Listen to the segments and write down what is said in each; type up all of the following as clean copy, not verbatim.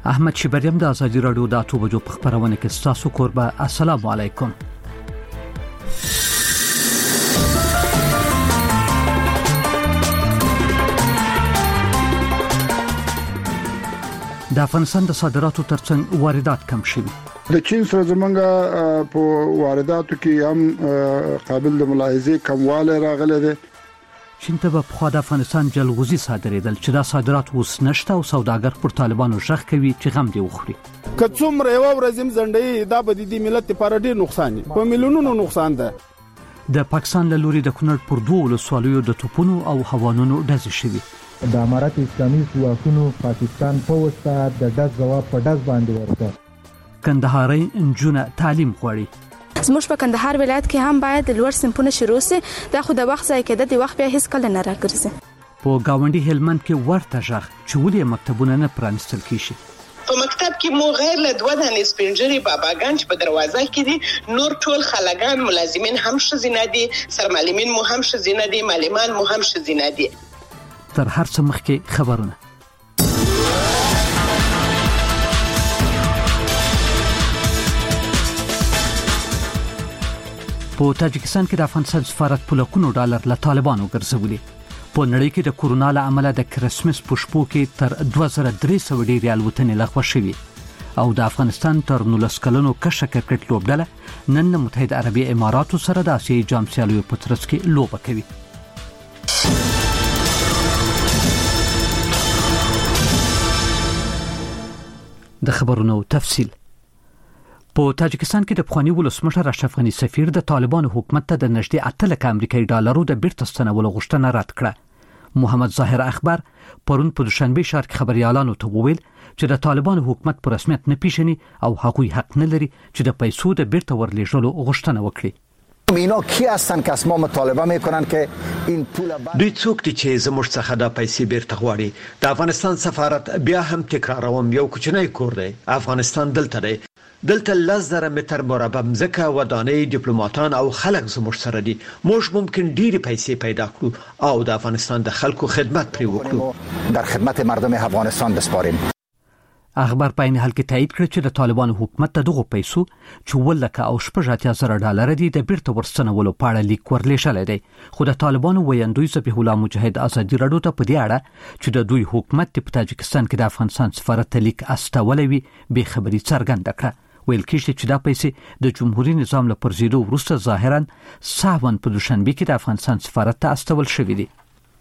احمد شبریم د ازادي رادیو د 8 بجو په خبرونه کې تاسو قربا. السلام علیکم. د افغانستان د صادراتو ترڅنګ واردات کم شوي. د چین سره زمونږ په وارداتو کې هم قابل د ملاحظه کمواله راغله ده. چین ته په خوا د افغانستان جلغوزي صادریدل چې دا صادرات اوس نشته او سوداګر پر طالبانو ژغ کوي چې غم دی وخوري. که څومره یو ورځم زنډي دا به د ملت لپاره ډیر نقصان په میلیونونو نقصان ده. د پاکستان له لوري د کونړ پر دوه ولسوالیو د توپونو او هوانونو ډزې شوي. د امارات اسلامي ځواکونو پاکستان په وسته د ډز جواب په ډز باندې ورکړ. کندهاري انجونه تعلیم غواړي. زموږ په کندهار ولایت کې هم باید لوړ صنفونه شروع شي. دا خو د وخت ځای کې د وخت بیا هیڅ کله نه راګرځي. په گاونډي هلمند کې ورته ژغ چې ولې مکتبونه نه پرانستل کیږي. په مکتب کې مو غیر له 2 دانې سپینجری باباګان چې په دروازه کې دي، نور ټول خلګان ملازمین هم شزینه دي، سرمعلمین مو هم شزینه دي، معلمان مو هم شزینه دي. تر هر څه مخکې خبرونه. په تاجکستان کې د افغانستان سفارت په لکونو ډالر له طالبانو ګرځولي. په نړۍ کې د کورونا له امله د کرسمس په شپو کې تر 2300 ډېرې الوتنې لغوه شوي او د افغانستان تر 19 کلنو کشه کرکټ لوبډله نن متحده عربي اماراتو سره د آسیایي جام سیالیو په ترڅ کې لوبه کوي. د خبرونو تفصیل. په تاجکستان کې د پخوانی ولسمشر اشرف غنی سفیر د طالبانو حکومت ته د نږدې 8 لک امریکایي ډالرو د بیرته ستنولو غوښتنه رد کړه. محمد ظاهر اخبار پرون په دوشنبه ښار کې خبريالانو ته وویل چې د طالبانو حکومت په رسمیت نه پیژني او هغوی حق نه لري چې د پیسو د بیرته ورلېږلو غوښتنه وکړي. اینا کی هستن که اسمام طالبان میکنن که این پول دوی څوک دي چې زموږ څخه د پیسې بیرته غواړي؟ د افغانستان سفارت بیا هم تکراروم یو کوچنی کور دی. افغانستان دلته دی. دلته 10,000 متر مربع مځکه، ودانۍ، ډیپلوماټان او خلک زموږ سره دي. موږ ممکن ډېری پیسې پیدا کړو او د افغانستان د خلکو خدمت پرې وکړو. در خدمت مردم افغانستان بسپاریم. اخبار په عین حال کې تایید کړ چې د طالبانو حکومت ته دغه پیسو چې ولکه او 80,000 ډالر دي د بیرته ورستنولو په اړه لیک ورلېږل دی. خو د طالبانو ویاندوی ذبیح الله مجاهد ازادي رادیو ته په دې اړه چې د دوی حکومت په تاجکستان کې د افغانستان سفارت ته لیک استولوي به خبري څرګنده کړه. ویل کېږي چې دا پیسې د جمهوریت نظام له پرځېدو وروسته ظاهرا ساون په دوشنبه کې د افغانستان سفارت ته استول شوې دي.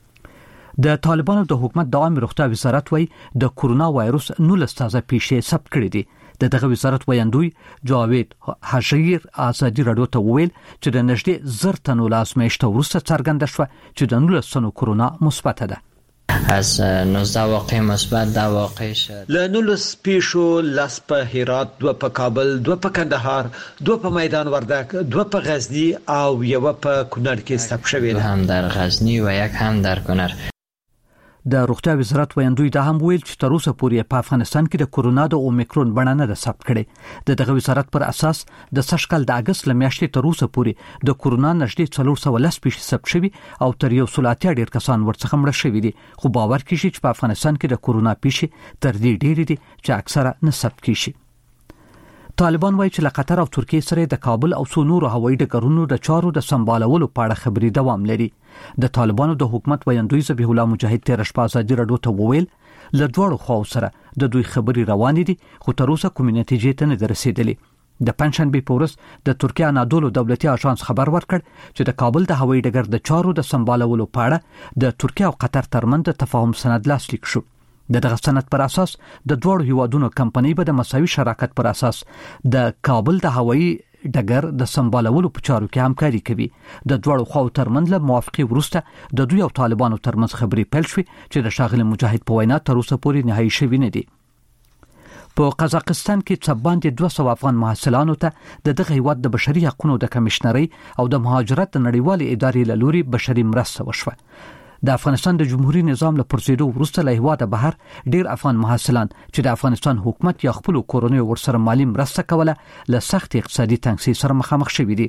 د طالبانو د حکومت د عامه روغتیا وزارت وایي د کورونا وایروس 19 تازه پیښې ثبت کړې دي. دغه وزارت ویاندوی جاوید حشیر ازادي رادیو ته وویل چې د نږدې 1000 تنو له ازمایښت وروسته څرګنده شوه چې د 19 تنو کورونا مثبت ده. از 19 واقع مثبت 10 واقع شد. له 19 پیښو 10 په هرات، 2 په کابل، 2 په کندهار، 2 په میدان وردک، 2 په غزنی او 1 په کونړ کې ثبت شوی دی. هم در غزنی و 1 هم در کونړ. د روغتیا وزارت ویاندوی دا هم ویل چې تر اوسه پورې په افغانستان کې د کورونا د اومیکرون بڼه نه ده ثبت کړې. دغه وزارت پر اساس د سږکال د اگست لمیاشتې تر اوسه پورې د کورونا نږدې 410 پیښې ثبت شوي او تر 180 ډیر کسان ورڅخه مړه شوي دي. خو باور کیږي چې په افغانستان کې د کورونا پیښې تر دې ډېرې دي چې اکثره نه ثبت کیږي. طالبان وایي چې له قطر او ترکیه سره د کابل او څو نورو هوایي ډګرونو د چارو د سمبالولو په اړه خبري دوام لري. د طالبانو د حکومت ویاندوی ذبیح الله مجاهد تیر شپه ازادي رادیو ته وویل له دواړو خواو سره د دوی خبري روانې دي خو تر اوسه کومې نتیجې ته نه رسیدلې. د پنځشنبه په ورځ د ترکیه انادولو دولتي اژانس خبر ورکړ چې د کابل د هوایي ډګر د چارو د سمبالولو په اړه د ترکیه او قطر ترمنځ د تفاهم سند لاسلیک شو. دغه سند پر اساس د دوړو هیوادونو کمپنۍ به د مساوي شراکت پر اساس د کابل د هوایي ډګر د سمبالولو په چارو کې همکاري کوي. د دوړو خواو ترمنځ له موافقې وروسته د دوی او طالبانو ترمنځ خبرې پیل شوې چې د شاغلي مجاهد په وینا تر اوسه پورې نهایي شوې نه دي. په قزاقستان کې څه باندې 200 افغان محصلانو ته دغه هیواد د بشري حقوقو د کمشنري او د مهاجرت د نړیوالې ادارې له لوري بشري مرسته وشوه. د افغانستان د جمهوریت نظام له پرځېدو وروسته له هیواده بهر ډیر افغان محصلان چې د افغانستان حکومت یا خپل کورونو ورسره مالی مرسته کوله له سخت اقتصادي تنګسي سره مخامخ شوي دي.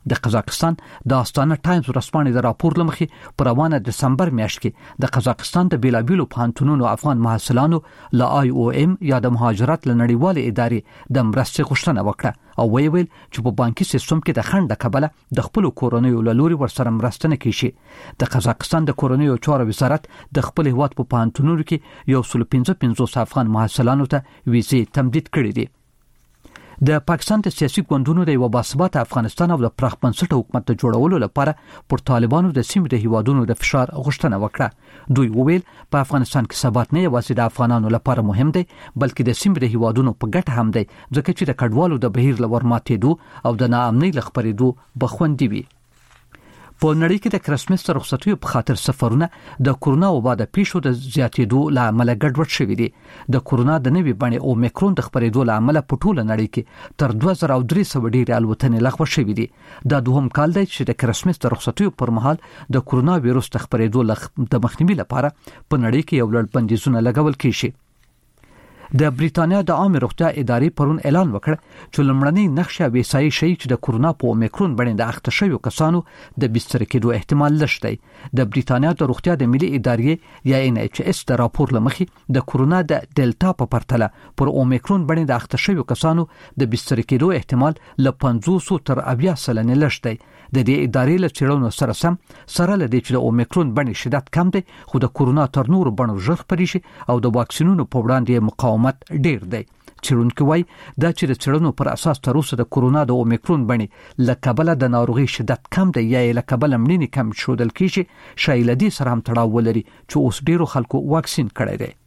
د قزاقستان د آستانه ټایمز ورځپاڼې د راپور لمخې په روانه دسمبر میاشت کې د قزاقستان د بیلابیلو پوهنتونونو افغان محصلانو له IOM یا د مهاجرت لنړیوالې ادارې د مرستې غوښتنه وکړه او ویل چې په بانکي سیستم کې د خنډ کبله د خپل کورونیو لوري ورسره مرسته نه کیږي. د قزاقستان د کورونیو چارو وزارت د خپل هیواد په پوهنتونونو کې 155 افغان محصلانو ته ویزې تمدید کړې دي. د پاکستان د سیاسي ګوندونو د یو باثباته افغانستان او د پراخ بنسټه حکومت د جوړولو لپاره پر طالبانو د سیمې د هیوادونو د فشار غوښتنه وکړه. دوی وویل په افغانستان کې ثبات نه یوازې د افغانانو لپاره مهم دی بلکې د سیمې د هیوادونو په ګټه هم دی ځکه چې د کډوالو د بهیر لور ماتېدو او د ناامنۍ لخپرېدو بخوندي وي. په نړۍ کې د کرسمس رخصتیو په خاطر سفرونه د کورونا وبا د پیښو د زیاتېدو له امله ګډوډ شوي دي. د کورونا د نوي بڼې اومیکرون د خپرېدو له امله په ټوله نړۍ کې تر 2300 ډېرې الوتنې لغوه شوي دي. دا دوهم کال دی چې د کرسمس د رخصتیو پر مهال د کورونا وایروس د خپرېدو د مخنیوي لپاره په نړۍ کې یو لړ بندیزونه لګول کیږي. د بریتانیا د عامه روغتیا ادارې پرون اعلان وکړ چې لمړنۍ نقشه ویسای شي چې د کورونا په اومیکرون باندې د اخته شویو کسانو د بستر کېدو احتمال لشته. د بریتانیا د روغتیا د ملي ادارې یا NHS د راپور لمخې د کورونا د ډیلټا په پرتله پر اومیکرون باندې د اخته شویو کسانو د بستر کېدو احتمال له 500 تر 70 سلنه لشته. د دې ادارې له چیرونو سره لدې چې د اومیکرون باندې شدت کم دی خو د کورونا تر نورو بڼو ژر خپرې شي او د واکسینونو په وړاندې مقاومت ډیر دی. چیرونکو وایي دا چې د چیرونو پر اساس تر اوسه د کورونا د اومیکرون باندې لکبله د ناروغي شدت کم دی یا لکبله مړینې کم شودل کیږي شایل دې سره هم تړاو ولري چې اوس ډیرو خلکو واکسین کړی دی.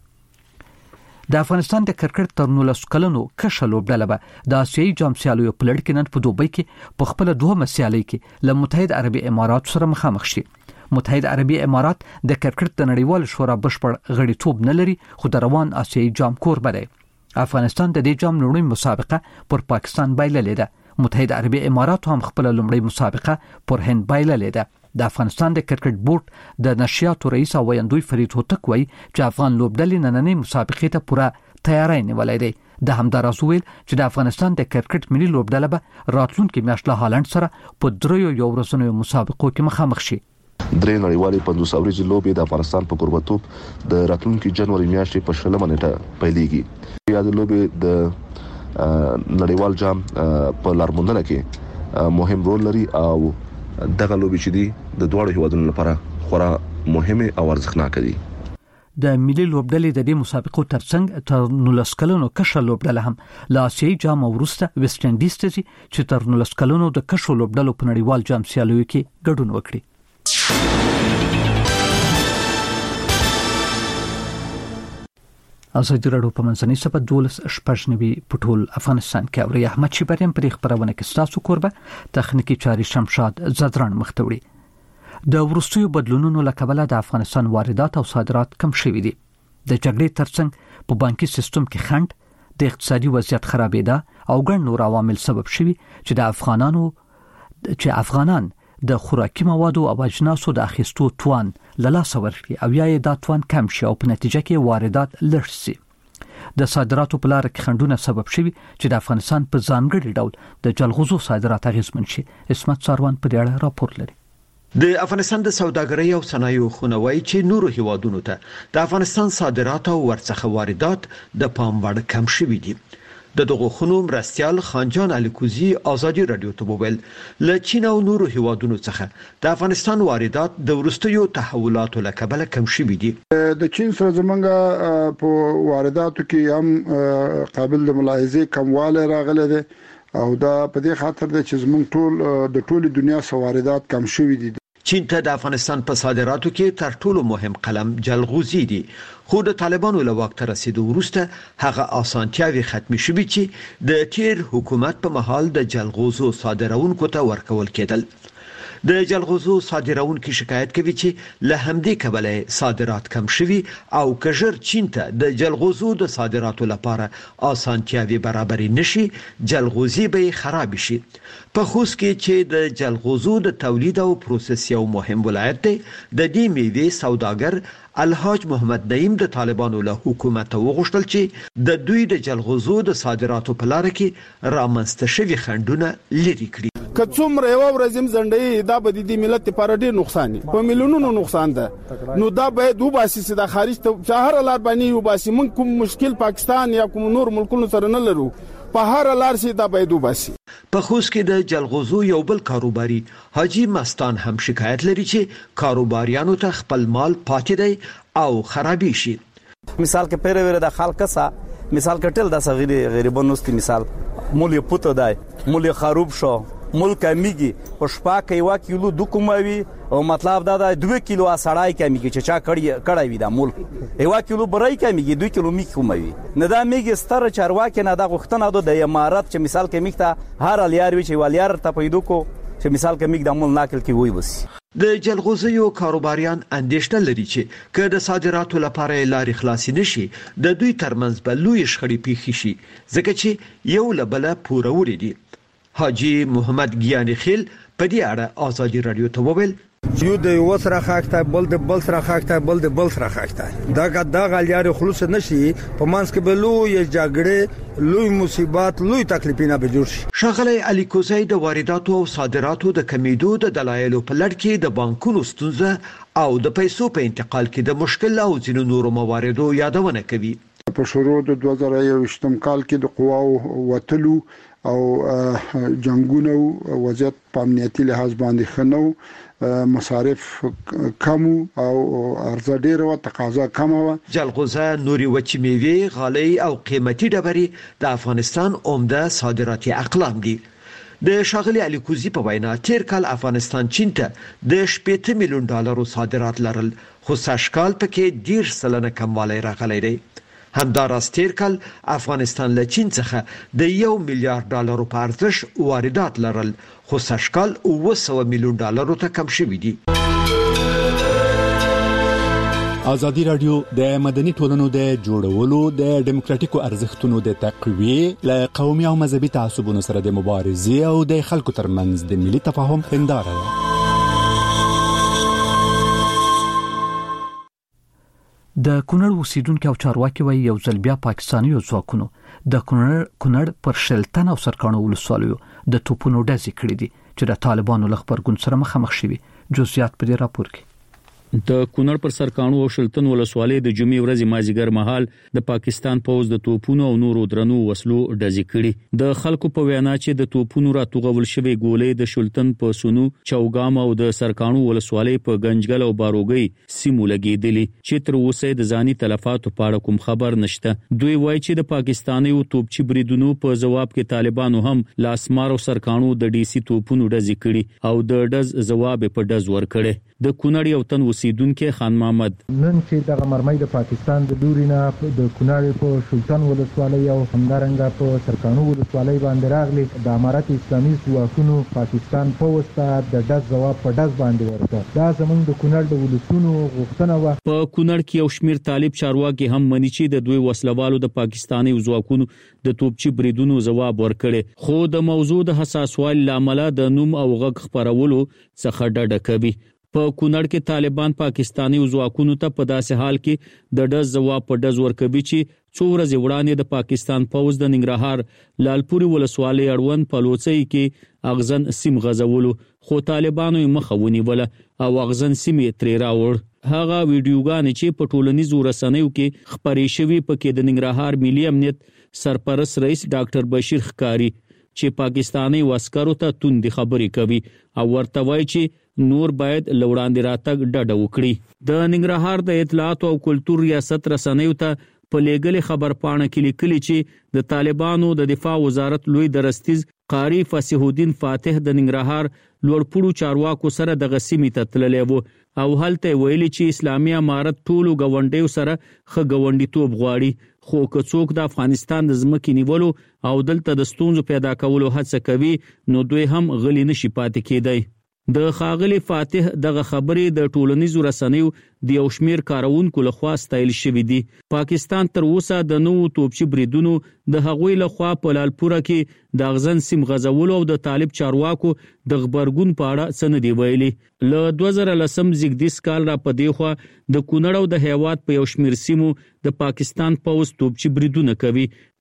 د افغانستان د کرکټ تر 19 کلنو کشر لوبډله به د آسیایي جام سیالیو په لړ کې نن په دوبۍ کې په خپل دوهمه سیالي کې له متحده عربي امارات سره مخامخ شي. متحده عربي امارات د کرکټ د نړیوال شورا بشپړ غړیتوب نه لري خو د روان آسیایي جام کوربه دی. افغانستان د دې جام لومړی مسابقه پر پاکستان بایللې ده. متحده عربي امارات هم خپل لومړی مسابقه پر هند بایللې ده. د افغانستان د کرکټ بورډ د نشریاتو رئیس او ویاندوی فرید هوتک وایي چې افغان لوبډلې نننۍ مسابقې ته پوره تیاری نیولې ده. د همداراز ویل چې د افغانستان د کرکټ ملي لوبډله به راتلونکي میاشت له هالند سره په دریو یو ورځنیو مسابقو کې مخامخ شي. درې نړیوالې 500 ورځې لوبې د افغانستان په کوربتوب د راتلونکي جنوري میاشتې په 16 نیټه پیلېږي. یا د لوبې د نړیوال جام په لارموندنه کې مهم رول لري او دغه لوبې چې دي د دوه هیوادونو لپاره خورا مهمه او ارزښتناک دي. د ملي لوبډلې د دې مسابقو ترڅنګ تر 19 کلونو کشر لوبډله هم له آسیایي جام وروسته ویسټ انډیز ته ځي چې تر 19 کلونو د کشر لوبډلو په نړیوال جام سیالیو کې ګډون وکړي. ازادي راډیو په منځنۍ سپه 12 په ټول افغانستان کې اوري. احمد شیبریم پر خبرونه کې تاسو کوربه تخنیکی چاري شمشاد زدران مختوړي. د ورستیو بدلونونو لکبله د افغانستان واردات او صادرات کم شوي دي. د جګړې ترڅنګ په بانکي سیستم کې خنډ د اقتصادي وضعیت خرابېده او ګڼ نور عوامل سبب شوي چې افغانان د خوراکي موادو او اجناسو د اخیستو توان لاسه ورکړي او یا دا توان کم شي او په نتیجه کې واردات لږ شي. د صادراتو په لار کې خنډونه سبب شوي چې د افغانستان په ځانګړي ډول د جلغوزو صادرات اغیزمن شي. اسمت ساروان په دې اړه راپور لري. د افغانستان د سوداګرۍ او صنایعو خونوي چې نورو هیوادونو ته د افغانستان صادرات او ورڅخه واردات د پام وړ کم شوي دي. د دغه خونو مرستيال خانجان الیکوزی ازادي رادیو ته وویل له چین او نورو هیوادونو څخه د افغانستان واردات د ورستیو تحولاتو لکبله کم شوي دي. د چین سره زمونږ په وارداتو کې هم قابل د ملاحظه کمواله راغله ده او دا په دې خاطر ده چې زمونږ د ټولي دنیا واردات کم شوي دي. چین ته د افغانستان په صادراتو کې تر ټولو مهم قلم جلغوزي دي خو د طالبانو له واک ته رسیدو وروسته هغه اسانتیاوي ختمي شوې چې د تیر حکومت په مهال د جلغوزو صادرونکو ته ورکول کېدل. د جلغوزو صادرونکو شکایت کوي چې له همدې کبله صادرات کم شوي او کژر چین ته د جلغوزو د صادراتو لپاره اسانتیاوي برابرې نشي جلغوزي به خراب شي. په خوست کې چې د جلغوزو د تولید او پروسس یو مهم ولایت دی د دې میوې سوداګر الحاج محمد نعیم د طالبانو له حکومت وغوښتل چې د دوی د جلغوزو د صادراتو په لار کې رامنځته شوي خنډونه لري کړي. کڅومره یو ورځم زنډي دا به د ملت لپاره ډیر نقصان په میلیونونو نقصان ده نو دا به دوه باسي د خارج ته شهر لار باندې یو باسي من کوم مشکل پاکستان یا کوم نور ملکونو سره نه لرو په هر لار سي دا به دوه باسي په خوست کې د جلغوزو یو بل کاروباري حاجی مستان هم شکایت لري چې کاروباریانو ته خپل مال پاتې دی او خرابي شي مثال کې پیره د خلکسا مثال کټل د صغیر غریبانوستي مثال مول پوت دی مول خراب شو مول کمیږي په شپه کې 1 کیلو د کوموي او مطلب دا 2 کیلو اسړای کمیږي چې چا کړی وي دا مول 1 کیلو برای کمیږي 2 کیلو می کوموي نه دا میږي ستر چارواکه نه دا غختنه د امارات چې مثال کې میخته هر الیار وی چې والیار ته پیدو کو چې مثال کې میګ د مول ناکل کې وای بس د جلغوزیو کاروباریان اندېښنه لري چې که د صادراتو لپاره لارې خلاصې نشي د دوی ترمنځ به لوی شخړې پیښې شي ځکه چې یو له بله پوروړي دي حاجی محمد ګیانی خیل په دې اړه آزادي رادیو ته وویل یو د یو سره خاکته بل د بل سره خاکته بل د بل سره خاکته دا غلیار خلوص نشي په مانس کې بلو یا جګړه لوی مصیبات لوی تکلیفونه به جوړ شي شغله علي کوزی د وارداتو او صادراتو د کمیدو د دلایلو په لړ کې د بانکونو ستونزه او د پیسو په انتقال کې د مشکل او ځینو نورو مواردو یادونه کوي په شروع د 2021 کال کې د قواو وتلو او جنگونو وضعیت په امنیتي لحاظ باندې خنو مصارف کم او عرضه ډیر او تقاضا کم و جلغوزه نوري وچ میوه غالي او قیمتي ډبرې د افغانستان عمده صادراتي اقلام دي د شاغلي علي کوزی په وینا تیر کال افغانستان چین ته د 8 میلیون ډالرو صادرات لرل خو سږکال پکې 10% کموالی راغلی دی همداراز تیر کال افغانستان له چین څخه د 1 میلیارډ ډالرو په ارزښت واردات لرل خو سږکال 900 میلیون ډالرو ته کم شوي دي ازادي رادیو د مدني ټولنو د جوړولو د ډیموکراتیکو ارزښتونو د تقویه له قومي او مذهبي تعصبونو سره د مبارزې او د خلکو ترمنځ د ملي تفاهم هنداره ده د کونړ اوسیدونکو او چارواکي وایي یو ځل بیا پاکستاني ځواکونو د کونړ پر شلتن او سرکانو ولسوالیو د توپونو ډزې کړې دي چې د طالبانو له خبرګون سره مخامخ شوي جزئیات په دې راپور کې د کونړ پر سرکانو او شلتن ولسوالۍ د جمعې ورځې مازیګر مهال د پاکستان پوز د توپونو او نورو درنو وسلو ډزې کړې د خلکو په وینا چې د توپونو راتوغول شوی ګولې د شلتن په سونو چوغام او د سرکانو ولسوالۍ په گنجګل او باروګي سیمو لګېدلې چې تر اوسه د ځاني تلفاتو په اړه کوم خبر نشته دوی وایي چې د پاکستاني توپچي بریدونو په جواب کې طالبانو هم لاسمار او سرکانو د ډي سي توپونو ډزې کړې او د ډز جواب په ډز ور کړې د کونړ یو تن اوسیدونکو خان محمد نن چې د مرمۍ د پاکستان د دورینا د کونړ په شلتن ولسوالۍ او همدارنګه په سرکانو ولسوالۍ باندې راغلي د امارت اسلامي ځواکونو پاکستان په وسته د ډز جواب په ډز باندې ورکړ دا زمونږ د کونړ د ولسونو غوښتنه و په کونړ کې یو شمیر طالب چارواکي هم مني چې د دوی وسلوالو د پاکستاني ځواکونو د توپچي بریدونو جواب ورکړي خو د موضوع د حساسوالي لامل د نوم او غږ خبرولو څخه ډډه کوي په کونړ کې طالبان پاکستاني ځواکونو ته په داسې حال کې د ډز جواب په ډز ورکوي چې څو ورځې وړاندې د پاکستان پوز د ننګرهار لالپوري ولسوالۍ اړوند پلوڅۍ کې اغزن سیم غزولو خو طالبانو یې مخه ونیوله او اغزن سیم یې ترې راوړ هغه ویډیوګانې چې په ټولنیزو رسنیو کې خپرې شوي پکې د ننګرهار ملي امنیت سرپرست رئیس ډاکټر بشیر خکاری چې پاکستاني عسکرو ته توندې خبرې کوي او ورته وایي چې نور باید لوړاندې راتګ ډډه وکړي د ننګرهار د اطلاعات او کلتور ریاست رسنیو ته په لېګل خبر پاڼه کې لیکلي چې د طالبانو د دفاع وزارت لوی درستیز قاری فصیح الدین فاتح د ننګرهار لوړپوړو چارواکو سره د غسیمې ته تللی و او هلته ویلي چې اسلامي امارت ټولو غونډیو سره خه غونډیتوب غواړي خو که څوک د افغانستان د ځمکې نیولو او دلته د ستونزو پیدا کولو هڅه کوي نو دوی هم غلي نشي پاتې کېدای د خاغلی فاتح دغه خبرې د ټولنیزو رسنیو د یو شمیر کارونکو لخوا ستایل شوې دي پاکستان تر اوسه د نوو توپچي بریدونو د هغوی لخوا په لالپوره کې د اغزن سیم غزولو او د طالب چارواکو د خبرګون په اړه څه نه دی ویلي له 2010 زیږدیز کال را پدې خو د کونړ او د هیواد په یو شمیر سیمو د پاکستان پوز توپچي بریدونه کوي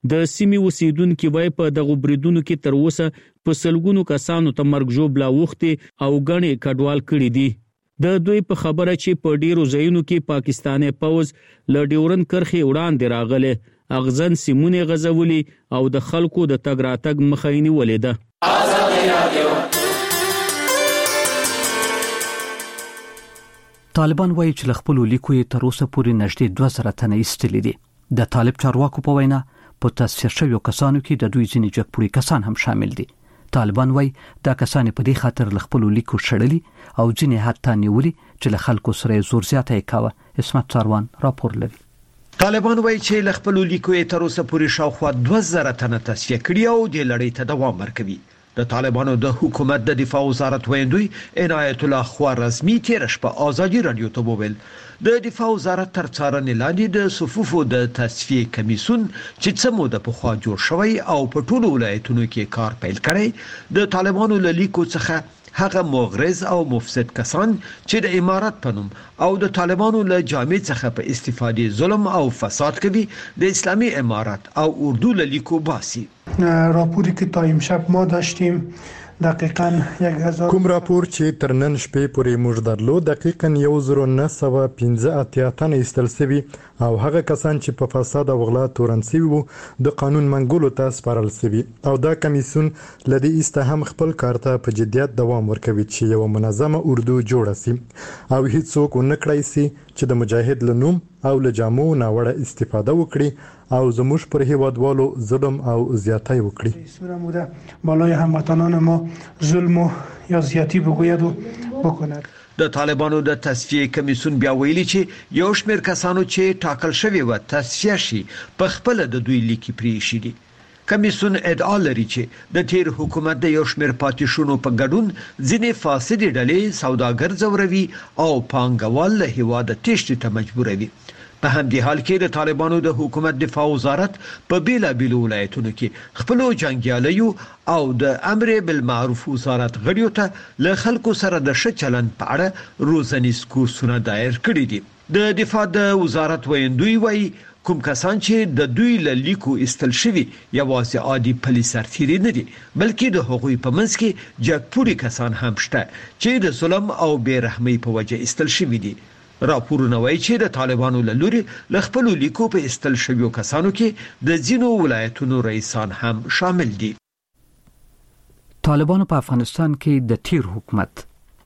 د سیمې اوسیدونکو وای په دغه بریدونو کې تر اوسه په سلګونو کسانو ته مرګ ژوبلا وخته او غني کډوال کړي دي. د دوی په خبره چې په ډیرو ځایونو کې پاکستاني پوز ل ډیورن کرخي وړاندې راغله اغزن سیمونه غزولي او د خلکو د تګ راتګ مخایني ولیده. طالبان وایي چې خپل لیکو یې تر اوسه پورې نږدې 2000 تنه ایستلي دي. د طالب چارواکو په وینا په تصفیه شویو کسانو کې د دوی ځینې جګپوړي کسان هم شامل دي. طالبان وایي دا کسان په دې خاطر خپل لیکو شړلي او ځینې حتی نیولي چې له خلکو سره زور زیاته کاوه. اسمت ساروان راپور لري. طالبان وایي چې خپل لیکو یې تر اوسه پورې شاوخوا 2000 تنه تصفیه کړي او د لړۍ ته دوام ورکوي. د طالبانو د حکومت د دفاع وزارت ویندوی عنایت الله خوارزمی تیر شپه آزادی رادیو ته وویل د دفاع وزارت تر څارنې لاندې د صفوفو د تصفیه کمیسون چې څه موده پخوا جوړ شوی او په ټولو ولایتونو کې کار پیل کړی د طالبانو له لیکو څخه هغه مغرض او مفسد کسان چې د امارت په نوم او د طالبانو له جامع څخه په استفاده ظلم او فساد کوي د اسلامي امارت او اردو له لیکو باسي. راپوری که تا امشب ما داشتیم دقیقاً 1000 کوم راپور چې تر نن شپې پورې موږ درلو دقیقاً 1915 تنه ایستل شوي او هغه کسان چې په فساد او غلا تورن شوي وو د قانون منګولو ته سپارل شوي او دا کمیسون لدی ایسته هم خپل کار ته په جدیت دوام ورکوي چې یو منظمه اردو جوړه شي او هیڅوک ونکړای شي چې د مجاهد لنوم او له جامو ناوړه استفاده وکړي او زموږ پر هیوادوالو ظلم او زیاتی وکړي. سوره موده بالای هموطنان ما ظلم یا زیاتی بگوید و بکند. د طالبانو د تصفیه کمیسون بیا ویلي چې یو شمېر کسانو چې ټاکل شوی و تصفیه شي په خپل د دوی لیکي پرې شي دي. کمیسون ادعا لري چې د تیر حکومت د یو شمېر پاتې شونو په ګډون ځینې فاسدې ډلې سوداګر ځوروي او پانګوال له هیواده تېښتې ته مجبوروي. په همدې حال کې د طالبانو د حکومت دفاع وزارت په بیلابیلو ولایتونو کې خپل جنگیالیو او د امر بالمعروف وزارت غړیو ته له خلکو سره د ښه چلند په اړه روزنیز کورسونه دایر کړي دي. د دفاع د وزارت ویندوی وایي کوم کسان چې د دوی له لیکو استل شوي یوازې عادي پلي سرتیري نه دي بلکې د هغوی په منځ کې جګپوړي کسان هم شته چې د ظلم او بې رحمۍ په وجه استل شوي دي. راپورونه وایي چې د طالبانو له لوري له خپل لیکو په استل شویو کسانو کې د ځینو ولایتونو رئیسان هم شامل دي. طالبانو په افغانستان کې د تیر حکومت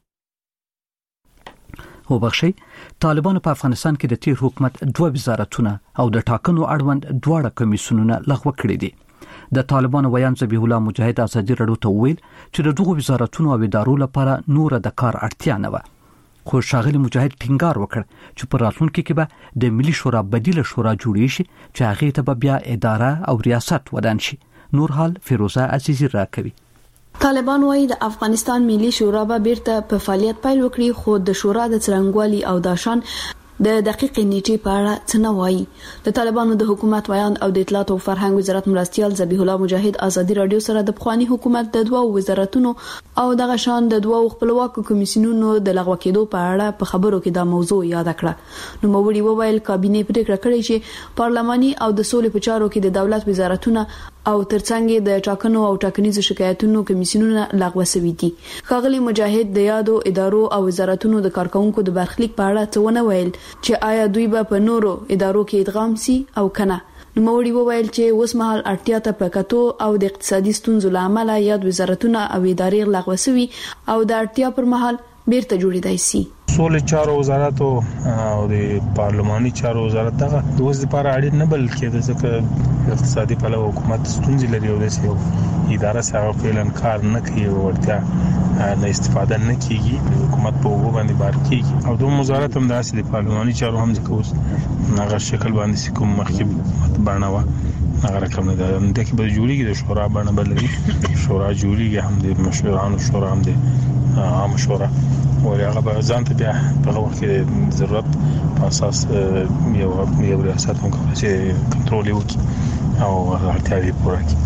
طالبانو په افغانستان کې د تیر حکومت 2 وزارتونه او د ټاکنو اړوند 2 کمیسیونونه لغوه کړي دي. د طالبانو ویان ذبیح الله مجاهد آزادی رادیو ته ویل چې د دغو وزارتونو او ادارو لپاره نور د کار اړتیا نه و. خو شاغلی مجاهد ټینګار وکړ چې پر راتلونکي کې به د ملي شورا بدیله شورا جوړې شي چې هغه ته به بیا اداره او ریاست ودان شي. نور حال فیروزه عزیزی راکوي. طالبان وايي د افغانستان ملي شورا به بیرته په فعالیت پیل وکړي خو د شورا د څرنګوالي او داشان د دقیق نیټې په اړه څه نه وایي. د طالبانو د حکومت ویان او د اطلاعات او فرهنګ وزارت مرستيال ذبیح الله مجاهد آزادی رادیو سره د پخوانی حکومت د 2 وزارتونو او دغه شان د 2 خپلواکو کمیسیونونو د لغوه کېدو په اړه په خبرو کې دا موضوع یاد کړه. نو موري وویل کابینه پریکړه کړې چې پارلماني او د سولې په چارو کې د دولت وزارتونه او ترڅنګ د ټاکنو او ټاکنیزو شکایتونو کمیسیونونه لغوه شوي دي. ښاغلي مجاهد د یادو ادارو او وزارتونو د کارکونکو د برخلیک په اړه څه ونه ویل چې آیا دوی به په نورو ادارو کې ادغام سي او کنه. نو موري وویل چې اوس مهال اړتیا ته پکاتو او د اقتصادي ستونزو لامل یاد وزارتونه او ادارې لغوه شوي او د اړتیا پر مهال بیرته جوړیدای شي. سولې چارو وزارت او د پارلماني چارو وزارت دغه د اوس لپاره اړین نه بلکې د ځکه اقتصادي پلوه حکومت ستونزې لري او د اداره سره فعلاً کار نه کوي او ورته نه استفاده نه کیږي حکومت په وګ باندې بار کیږي او دوه وزارت هم داسې د پارلماني چارو هم ځکه اوس هغه شکل باندې کوم مخکې باندې هغه رقم نه ده د کې به جوړیږي د شورا باندې بلري شورا جوړیږي هم د مشورانو شورا هم د عام شورا ورغه به ځان ته بیا په وخت کې ضرورت په اساس یو ریاست هم کوي چې کنټرول وکړي او اړتیا یې پوره کړي.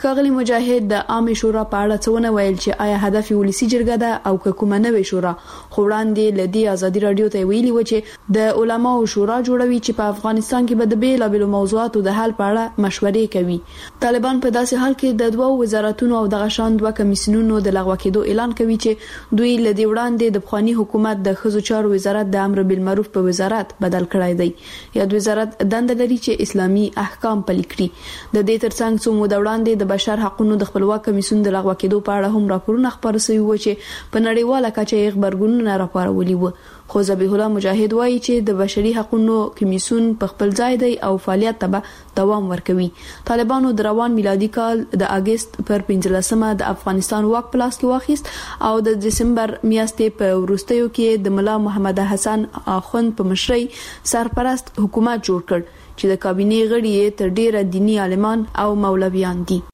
ښاغلي مجاهد د عامه شورا په اړه څونه ویل چې آیا هدف ولسی جرګه ده او کومه نوې شورا خو وړاندې لدی ازادي رادیو ته ویلي و چې د علماو شورا جوړوي چې په افغانستان کې به د بیلابېلو موضوعاتو د حل په اړه مشورې کوي. طالبان په داسې حال کې د دوه وزارتونو او د غشان دوه کمیسیونونو د لغوه کېدو اعلان کوي چې دوی لدی وړاندې د بخوانی حکومت د ښځو چارو وزارت د امر بالمعروف په وزارت بدل کړی دی. یاد وزارت دنده لري چې اسلامي احکام پلي کړي. د دې ترڅنګ څو موده وړاندې د بشر حقوقو د خپلواک کمیسیون د لغوه کېدو په اړه هم راپورونه خپاره شوي و چې په نړیواله کچه یې خبرګونونه راپارولي و. خو ذبیح الله مجاهد وایي چې د بشري حقوقو کمیسیون په خپل ځای دی او فعالیت ته دوام ورکوي. طالبانو د روان میلادي کال د اگست پر 15مه د افغانستان واک په لاس کې واخیست او د دسمبر میاشتې په وروستیو کې د ملا محمد حسن اخوند په مشرۍ سرپرست حکومت جوړ کړ چې د کابینې غړي تر ډیره دینی عالمان او مولویان دي.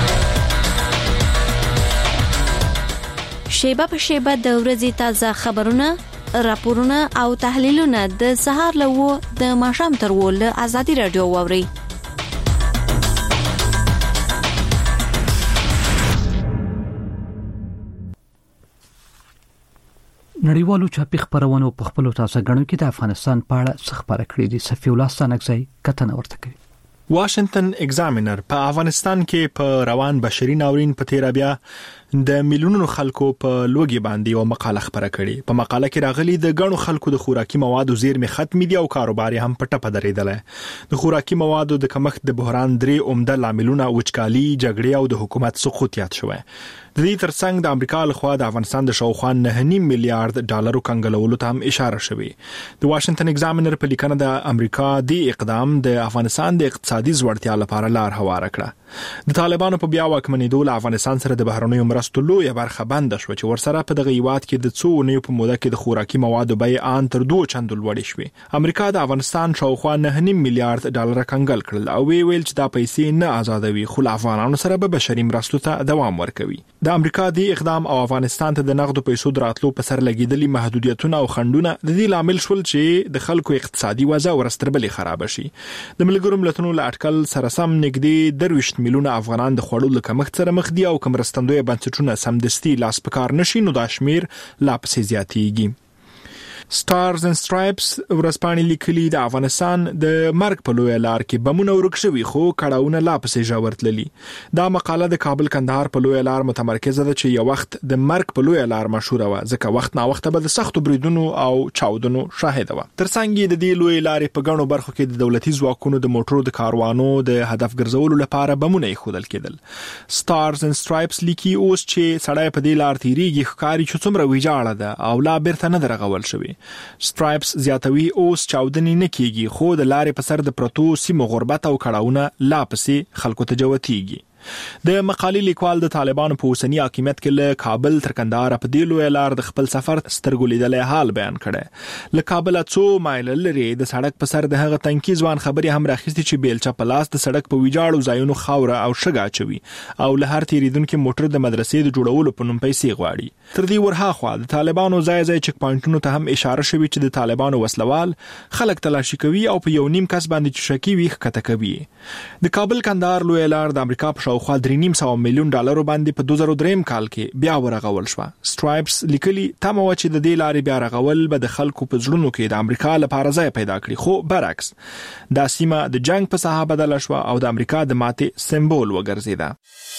شیبه په شیبه د ورځې تازه خبرونه، راپورونه او تحلیلونه د سهار له د ماښام تر له ازادي رادیو واوري. نړیوالو چاپی خبرونو په خپل تازه غنو کې د افغانستان په اړه څه خبره کړې دي. صفی الله ستانکزی کتنه ورته کوي. واشنگټن ایگزامینر په افغانستان کې په روان بشري ناورین په تیر بیا د میلیونونو خلکو په لوګي باندې یو مقاله خبره کړې. په مقاله کې راغلي د غنو خلکو د خوراکي موادو زیرمې ختمې دي او کاروبار هم په ټپه درېدل. د خوراکي موادو د کمښت د بحران درې عمده لاملونه وچکالي، جګړې او د حکومت سقوط یاد شوی. د دې ترڅنګ د امریکا لخوا د افغانستان د شاوخوا 9.5 میلیارډ ډالرو کنګلولو ته هم اشاره شوې. د واشنگټن ایگزامینر په لیکنه د امریکا د اقدام د افغانستان د اقتصادي ځوړتیا لپاره لار هواره کړه. د طالبانو په بیا واکمنېدو له افغانستان سره د بهرنیو مرستو لویه برخه بند شو چې ورسره په دغه هیواد کې د څو اونیو په موده کې د خوراکي موادو بیې ان تر 2 چندو لوړې شوې. امریکا د افغانستان شاوخوا 9.5 میلیارډ ډالر کنګل کړل او ویل چې دا پیسې نه آزادوي خو افغانانو سره به بشري مرستو ته دوام ورکوي. د امریکا د اقدام او افغانستان ته د نقدو پیسو دراتلو په سر لګیدلي محدودیتونه او خنډونه د دې لامل شول چې د خلکو اقتصادي وضع ورستربلې خراب شي. د ملګرو ملتونو له اټکل سره سم نږدې 23 میلیونه افغانان د خوړو له کمښت سره مخ دي او کوم مرستندوی بنسټونه سمدستي لاس په کار نشي نو دا شمیر لا پسې زیاتېږي. سټارز اند سټرایپس ورځپاڼې لیکلي د افغانستان د مرګ په لوی لار کې بمونه ورک شوي خو کړهونه لا پسې ژور تللي. دا مقاله د کابل کندهار په لوی لار متمرکزه ده چې یو وخت د مرګ په لوی لار مشهوره و ځکه وخت نا وخت به د سختو بریدونو او چاودنو شاهد و. ترڅنګ د دې لوی لارې په غنو برخو کې د دولتي ځواکونو د موټرو د کاروانو د هدف ګرځولو لپاره بمونه خودل کېدل. سټارز اند سټرایپس لیکي اوس چې سړی په دې لار تیریږي ښکاری چې څومره ویجاړه ده او لا بیرته نه درغول شوی. سټرایپس زیاتوي اوس چاودنې نه کیږي خو د لارې په سر د پروتو سیمو غربت او کړهونه لا پسې خلکو ته جوتیږي. د مقالې لیکوال د طالبانو په اوسنی حاکمیت کې له کابل تر کندهار په دی لوی لار د خپل سفر سترګو لیدلې حال بیان کړي. له کابل څو مایل لري د سړک په سر د هغه تنکي ځوان خبري هم راخستي چې بیلچا پلاس د سړک په ویجاړو ځایونو خاوره او شګه چوي او له هر تیریدونکو موټر د مدرسې د جوړولو په نوم پیسې غواړي. تر دې ورهاخوا د طالبانو ځای چک پوینټونو ته هم اشاره شوی چې د طالبانو وسلوال خلک تلاشي کوي او په یو نیم کس باندې شکی وي ښکته کوي. د کابل کندهار لوی لار د امریکا په شاوخوا 3.5 میلیون ډالرو باندې په 2003 کال کې بیا ورغول شو. سټرایپس لیکلي تمه و چې د دې لارې بیا رغول به د خلکو په ځړونو کې د امریکا لپاره ځای پیدا کړي خو برعکس دا سیمه د جنگ په ساحه بدل شو او د امریکا د ماتې سمبول وګرځیده.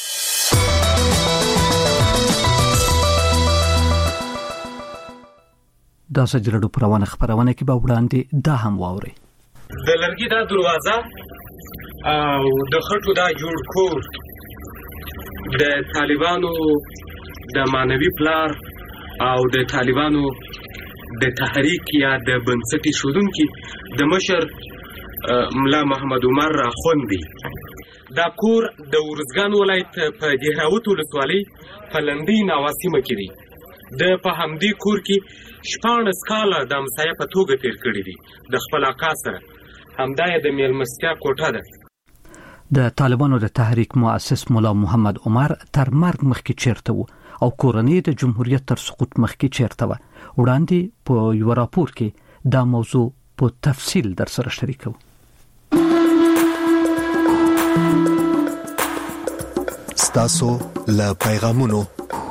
دا سجلډو پروانه خبرونه کې به وړاندې دا هم واوري. د لرګي دا دروازه او د خټو دا جوړ کور د طالبانو د مانوي پلار او د طالبانو د تحریک یا د بنسټي شودونکو د مشر ملا محمد عمر راخوندي. دا کور د ورزګان ولایت په دهراوت ولسوالۍ په لندۍ نواسیمه کې دی. د په همدې کور کې 14 کاله د همسایه په توګه تیر کړی دي د خپل اکا سره. همدا د میلمستیا کوټه ده. د طالبانو د تحریک مؤسس مولا محمد عمر تر مرګ مخکې چیرته و او کورنۍ د جمهوریت تر سقوط مخکې چیرته و. وړاندې په یو راپور کې دا موضوع په تفصیل در سره شریکو. ستاسو له پیغامونو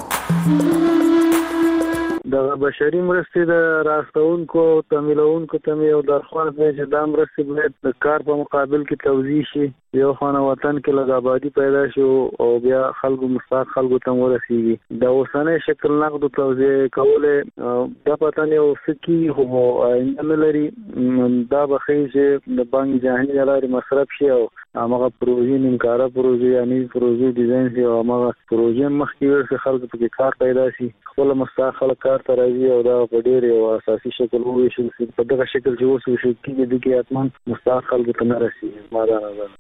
د بشري مرستې د راستونکو او تمویلونکو ته یو درخواست دی چې دا مرستې باید د کار په مقابل کې توزیع شي. یو خانه وطن کې لږ آبادي پیدا شي او بیا خلکو مستحق خلکو ته ورسیږي. د اوسنۍ شکل نقد توزیع کولې دا پته نه وسکی خو نه لري. دا بخي چې د بانک جهاني لارې مصرف شي او هغه پروژې نیمکاره پروژې یعنی پروژې ډیزاین شي او هغه پروژې مخکې ورسې خلکو په کار پیدا شي. خپل مستحق خلک کار ته راځي او دا په ډېر یو اساسي شکل وویشل شي. په دغه شکل چې اوس وشي کېږي د کې اتمن مستحق خلکو ته نه رسیږي. ما دا نظر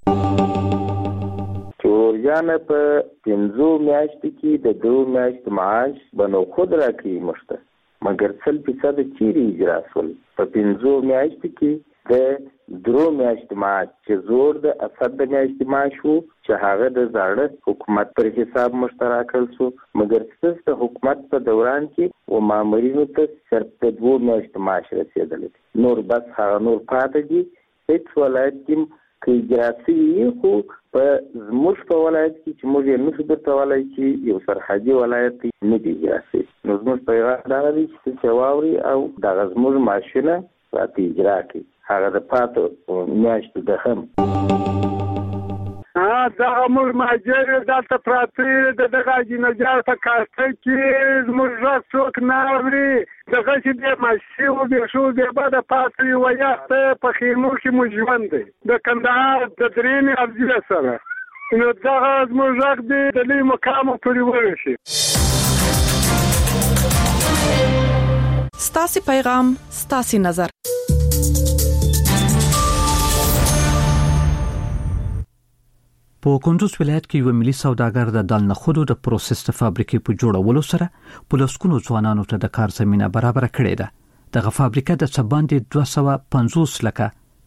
چورجان په 15 میاشتو کې د 2 میاشتو معاش بنو خود راکړي مشته مګر 100% چیرې اجرا شول. په 15 میاشتو کې د 3 میاشتو معاش چې زور د اسد د میاشتې معاش وو چې هغه د زاړه حکومت پر حساب مشترک کړل شو مګر ستاسو حکومت په دوران کې و مامورینو ته صرف د 2 میاشتو معاش رسیدلی. نور بس هغه نور پاتې دي. هیڅ ولایت کې کې جاسي خو په زموږ په ولایت کې چې موږ یې نشو درته وایي چې یو سرحدي ولایت نه دی جاسي. نو زموږ پیغام دا دی چې چواوري او د زموږ ماشینه راته اجرا کړي. هغه د پاتو میاشتو د هم دا موږ ماجر دلته پراته دغه جنجال په کارته کې زموږ راځ څوک نه اوري. دغه چې د ماشي او د شو د بعد پاتې ویاته په خیمو کې مجوند دی د کندهار د درېنې افضل سره. نو دغه زموږ راځ د لوی مقام پورې ورشي. ستاسو پیغام ستاسو نظر. په کندوز ولایت کې یو ملي سوداګر د دال نخودو د پروسس فابریکې په جوړولو سره په لسکونو ځوانانو ته د کار زمينه برابر کړې ده. دغه فابریکه د څباندې 250 لکه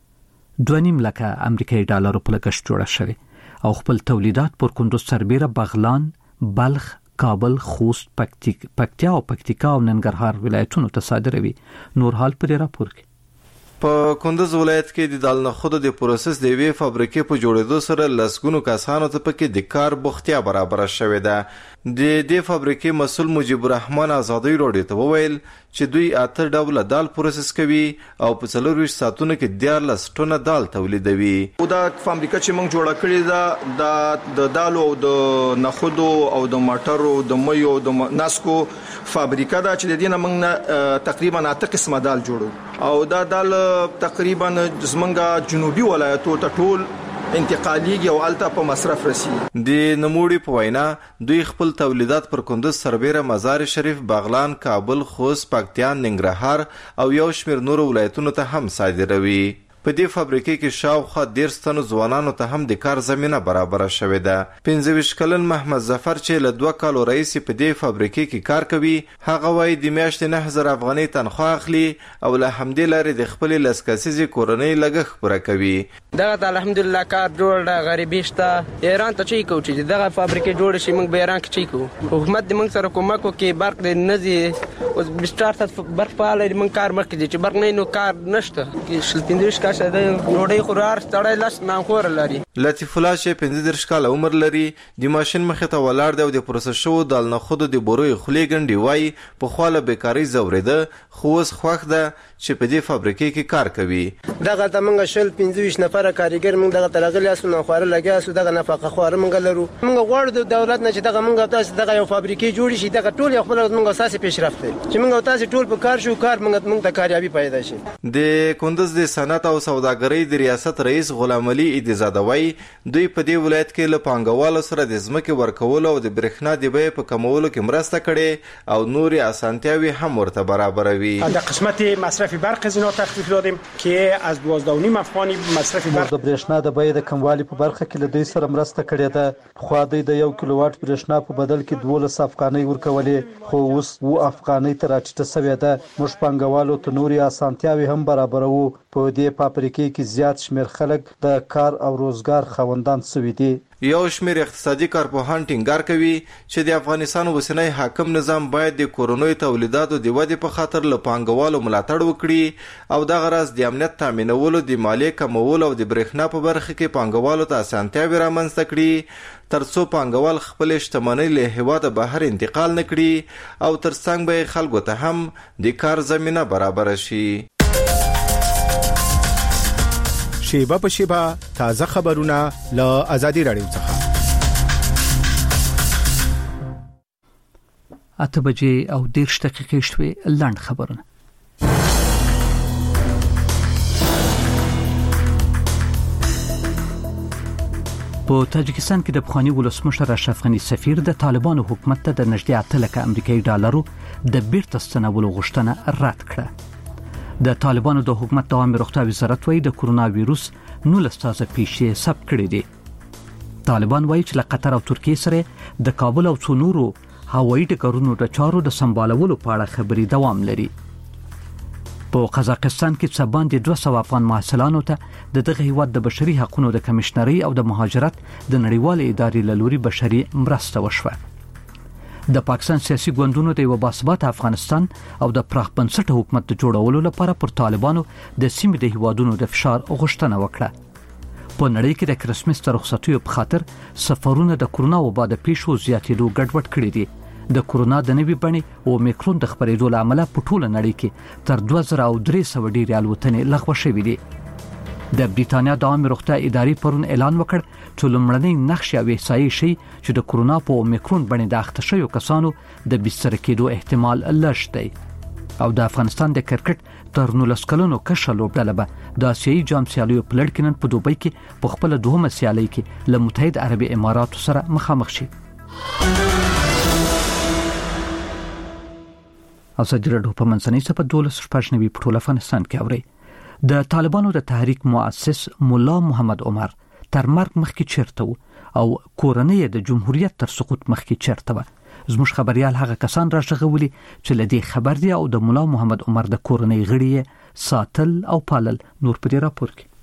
2.5 لکه امریکایي ډالرو په لګښت جوړه شوې او خپل تولیدات پر کندوز سربېره بغلان، بلخ، کابل، خوست، پکتیا او پکتیکا او ننګرهار ولایتونو ته صادروي. نور حال پر راپور کې په کندوز ولایت کې د دال نخودو د پروسس د وی فابریکې په جوړېدو سره لسګونو کسانو ته پکې د کار بوختیا برابر شوې ده. د دې فابریکې مسؤل مجيب الرحمن آزادۍ راډیو ته وویل چې دوی 8 ډوله دال پروسس کوي او په 24 ساعتونو کې 14 ټنه دال تولیدوي. او دا فابریکه چې موږ جوړه کړې ده د دالو او د نخودو او د مټرو د مېو او د ناسکو فابریکه ده چې د دې نه موږ تقریبا 8 قسمه دال جوړو او دا دال تقریبا زمونږه جنوبي ولایتو ته ټول انتقالیږي او الته په مصرف رسی. د نموړي په وینا دوی خپل تولیدات پر کندوز سربېره مزار شریف، بغلان، کابل، خوست، پکتیا، ننګرهار او یو شمېر نور ولایتونو ته هم صادروي. په دې فابریکې کې شاوخوا 13 تنو ځوانانو ته هم د کار زمينه برابر شوې ده. 25 کلن محمد ظفر چې له 2 کالو رئیس په دې فابریکې کې کار کوي، هغه وايي د میاشتې 9000 افغانۍ تنخواه اخلي او له همدې لارې د خپل لسکسیزي کورنۍ لګښت پوره کوي. دغه الحمدلله کار جوړ ده. غریبي شته. ایران ته چي کو چې دغه فابریکې جوړ شي موږ به ایران کې چي کو. حکومت د موږ سره کومک وکړي. برق د نزي او بسټارت برق فعال د موږ کار مخکې چې برق نه نو کار نشته. کې 15 د روډي قرار تړای لاس نه خور لري. لطیف الله چې 15 کال عمر لري د ماشين مخه ته ولاړ دی او د پروسس شو دال نخودو د بوروي خلې ګنډي وای په خواله بیکاری زوريده خو اوس خوښ ده چې په دې فابریکې کې کار کوي. دغه تمنګ شل 25 نفر کاریګر موږ دغه تلغلي اسو نه خوره لګیا اسو دغه نفقه خوره موږ لرو. موږ غواړو د دولت نه چې دغه موږ تاسو دغه یو فابریکې جوړ شي. دغه ټول خپل موږ اساسي پیشرفت چې موږ تاسو ټول په کار شو کار موږ ته کاریابي پیدا شي. د کندوز د صنعت او سوداګرۍ د ریاست رئیس غلام علي ایدزاده وای دوی په دې ولایت کې له پانګوالو سره د ځمکې ورکولو او د برېښنا د بیې په کمولو کې مرسته کړې او نوري اسانتیاوي هم ورته برابروي. در قسمت مصرف برق زینا تخفیف دادیم که از 12.5 افغانی مصرف برق د برېښنا د بیې د کموالي په برخه کې له دوی سره مرسته کړې ده. خو دوی د 1 کیلووات برېښنا په بدل کې 12 افغانۍ ورکولې خو اوس 2 افغانۍ ته راټیټه شوې ده. موږ پانګوالو ته نوري اسانتیاوي هم برابرو په دې فابریکې کې زیات شمېر خلک د کار او روزګار خاوندان شوي دي. یو شمېر اقتصادي کارپوهان ټینګار کوي چې د افغانستان اوسنی حاکم نظام باید د کورنیو تولیداتو د ودې په خاطر له پانګوالو ملاتړ وکړي او دغه راز د امنیت تامینولو، د مالیې کمولو او د برېښنا په برخه کې پانګوالو ته اسانتیاوې رامنځته کړي ترڅو پانګوال خپل شتمنۍ له هېواده بهر انتقال نه کړي او ترڅنګ به خلکو ته هم د کار زمینه برابر شي. شیبه په شیبه تازه خبرونه له آزادي رادیو څخه. 8 بجې او 10 دقیقې شوي. لاند خبرونه. په تاجکستان کې د پخوانی ولسمشر اشرف غنی سفیر د طالبانو حکومت ته د نږدې 8 لک امریکایي ډالرو د بیرته ستنولو غوښتنه رد کړه. د طالبانو د حکومت د عامه روغتیا وزارت وايي د کورونا وایروس 19 تازه پیښې ثبت کړې دي. طالبان وايي چې له قطر او ترکیه سره د کابل او څو نورو هوایي ډګرونو د چارو د سمبالولو په اړه خبري دوام لري. په قزاقستان کې څه باندې 200 افغان محصلانو ته دغه هیواد د بشري حقوقو د کمشنري او د مهاجرت د نړیوال ادارې له لوري بشري مرسته وشوه. د پاکستان سیاسي ګوندونو د یو باثباته افغانستان او د پراخ بنسټه حکومت د جوړولو لپاره پر طالبانو د سیمې د هیوادونو د فشار غوښتنه وکړه. په نړۍ کې د کرسمس تر رخصتیو په خاطر سفرونه د کورونا وبا د پیښو زیاتېدو ګډوډ کړي دي. د کورونا د نوي بڼې او میکرون د خپرېدو له امله په ټوله نړۍ کې تر 2300 ډېرې الوتنې لغوه شوې دي. د بریتانیا د عامه روغتیا ادارې پرون اعلان وکړ چې لومړنۍ نقشې او احصایې شي چې د کورونا په اومیکرون باندې د اخته شویو کسانو د بستر کېدو احتمال لږ دی. او د افغانستان د کرکټ تر 19 کلونو کشر لوبډله به د آسیایي جام سیالیو په لړ کې نن په دوبۍ کې په خپل دوهمه سیالۍ کې له متحد عربي اماراتو سره مخامخ شي. او سجرډو په منځنۍ صفه 12 شپږنوي په ټول افغانستان کې اوري. د طالبانو د تحریک مؤسس مولا محمد عمر تر مرګ مخکې چیرته او کورنۍ د جمهوریت تر سقوط مخکې چیرته و. زموږ خبريال هغه کسان راغلي چې لدی خبر دی او د مولا محمد عمر د کورنۍ غړي ساتل او پالل. نور په دې راپور کې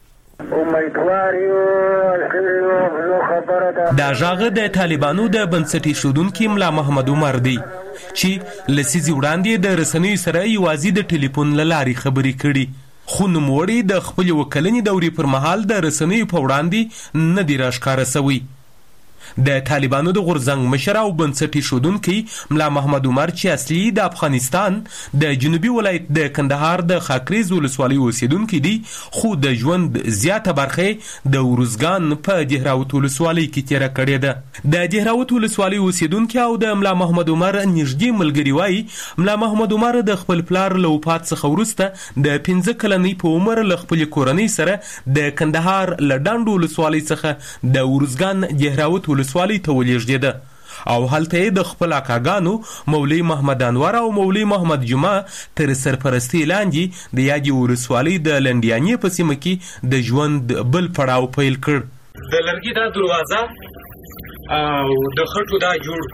دا ژغه د طالبانو د بنسټي شودونکو مولا محمد عمر دی چې لسیزي وړاندې د رسنیو سره یوازې د ټلیفون لارې خبرې کړي، خو نوموړی د خپل وکلنې دورې پر مهال د رسنیو په وړاندې نه دی راښکاره شوی. د طالبانو د غورځنګ مشر او بنسټي شودونکي مولا محمد عمر چې اصلي د افغانستان د جنوبي ولایت د کندهار د خاکریز ولسوالۍ اوسیدونکي دي، خو د ژوند زیاته برخه د ورزګان په دهراوت ولسوالۍ کې تیره کړې ده. د دهراوت ولسوالۍ اوسیدونکي او د مولا محمد عمر نږدې ملګري وایي مولا محمد عمر د خپل پلار له وفات څخه وروسته د 15 کلنۍ په عمر له خپل کورنۍ سره د کندهار له ډانډ ولسوالۍ څخه د ورزګان دهراوت ولسوالۍ ته ولېږدېده او هلته د خپل اکاګانو مولوي محمد انور او مولوي محمد جمعه تر سرپرستۍ لاندې د یادې ولسوالۍ د لنډیانې په سیمه کې د ژوند بل پړاو پیل کړ. د لرګي دا دروازه او د خټو دا جوړ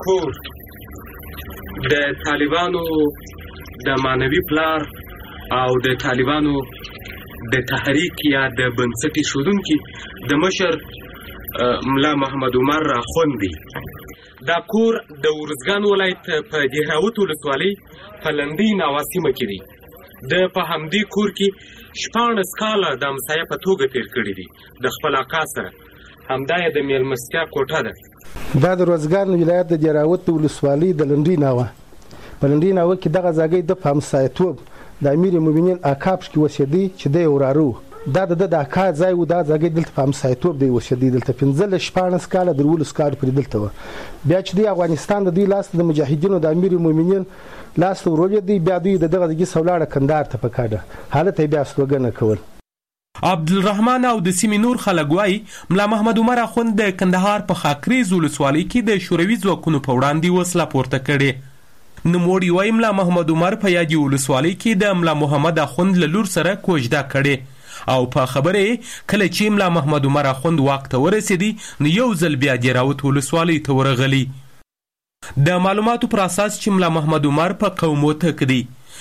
کور د طالبانو د مانوي پلار او د طالبانو د تحریک یا د بنسټي شودونکي د مشر مولا محمد عمر راخوندي. دا کور د ورزګان ولایت په دهراوت ولسوالۍ په لندۍ ناواسیمه کې دی. د په همدې کور کې 14 کاله د همسایه په توګه تیر کړي دي د خپل اکا سره. همدا یې د میلمستیا کوټه ده. دا د ورزګان ولایت د دهراوت ولسوالۍ د لندۍ ناوه په لندۍ ناوه کې دغه ځای د همسایتوب د امیر المؤمنین اکا کې وسیدي چې د ورارو دا د اکا ځای و. دا ځای دلته په همسایتوب دی وسیدي دلته 15 کاله د 12 کال پر دلته و. بیا چې د افغانستان د دوی لاس د مجاهدینو د امیر المؤمنین لاس ورولې دی، بیا دوی دغه ځای سولاړه کندهار ته پکاړه حالت بیا سلوګنه کول. عبدالرحمن او د سیمې نور خلک وایي مولا محمد عمر اخوند د کندهار په خاکریز ولسوالۍ کې د شوروي ځواکونو په وړاندې وسله پورته کړې. نوموړي وایي مولا محمد عمر په یادې ولسوالۍ کې د مولا محمد اخوند له لور سره کوژده کړې او په خبره کله چې مولا محمد عمر اخوند واک ته ورسېدی نو یو ځل بیا دهراوت ولسوالۍ ته ورغلی. د معلوماتو پر اساس چې مولا محمد عمر په قومو تک دی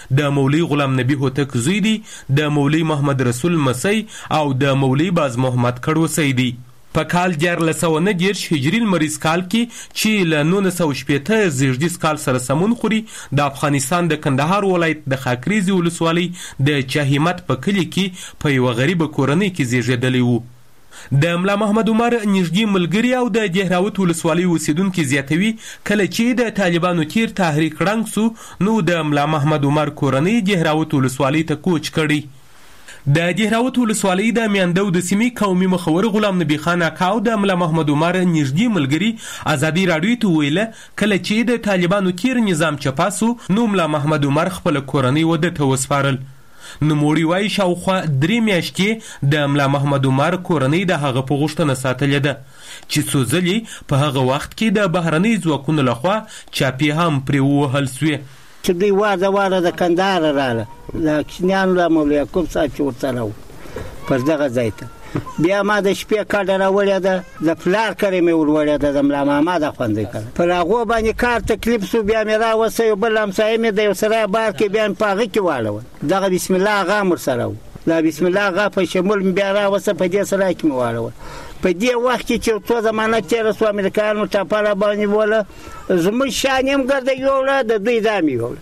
د مولوی غلام نبی هوتک زوی دی، د مولوی محمد رسول مسی او د مولوی باز محمد کړوسی دی. په کال 1490 هجری لمریز کال کې چې له 1960 زیږدیز کال سره سمون خوري، د افغانستان د کندهار ولایت د خاکریزي ولسوالۍ د چهیمت په کلي کې په یوه غریبه کورنۍ کې زیږېدلی و. د ملا محمد عمر نږدې ملګري او د دهراوت ولسوالۍ اوسیدونکي زیاتوي کله چې د طالبانو تیر تحریک ړنګ سو نو د ملا محمد عمر کورنۍ دهراوت ولسوالۍ ته کوچ کړی. د دهراوت ولسوالۍ د میاندو د سیمې قومي مخور غلام نبی خان اکا او د ملا محمد عمر نږدې ملګري ازادي راډیو ته ویله کله چې د طالبانو تیر نظام چپاسو نو ملا محمد عمر خپل کورنۍ وده ته وسپارل. نوموړي وایي شاوخوا 3 میاشتې د ملا محمد عمر کورنۍ د هغه په غوښتنه ساتلې ده چې څو ځلې په هغه وخت کې د بهرنۍ ځواکونو لخوا چاپې هم پرې ووهل سوې. چې دوی واره د کندهار راغله د کشمیانو له مولوي یعقوب صاحب چې ورسره و پر دغه ځای ته بیا ما د شپې کډه راوړې ده د پلار کړې مې ورولې ده د ملا محمد خوندې کړه پر هغه باندې کار تکلیف سو بیا مې راوسه یو بل همسایه مې د یو سره بار کې بیا په هغه کې واړول دغه بسم الله هغه مر سره و دا بسم الله هغه په شمول بیا راوسه په دې سره کې مې واړول. په دې وخت کې چې څو زمانه تیر سو امریکایانو ټاپاله باندې وله زموږ شان هم ګرځي یو د دوی دامي یو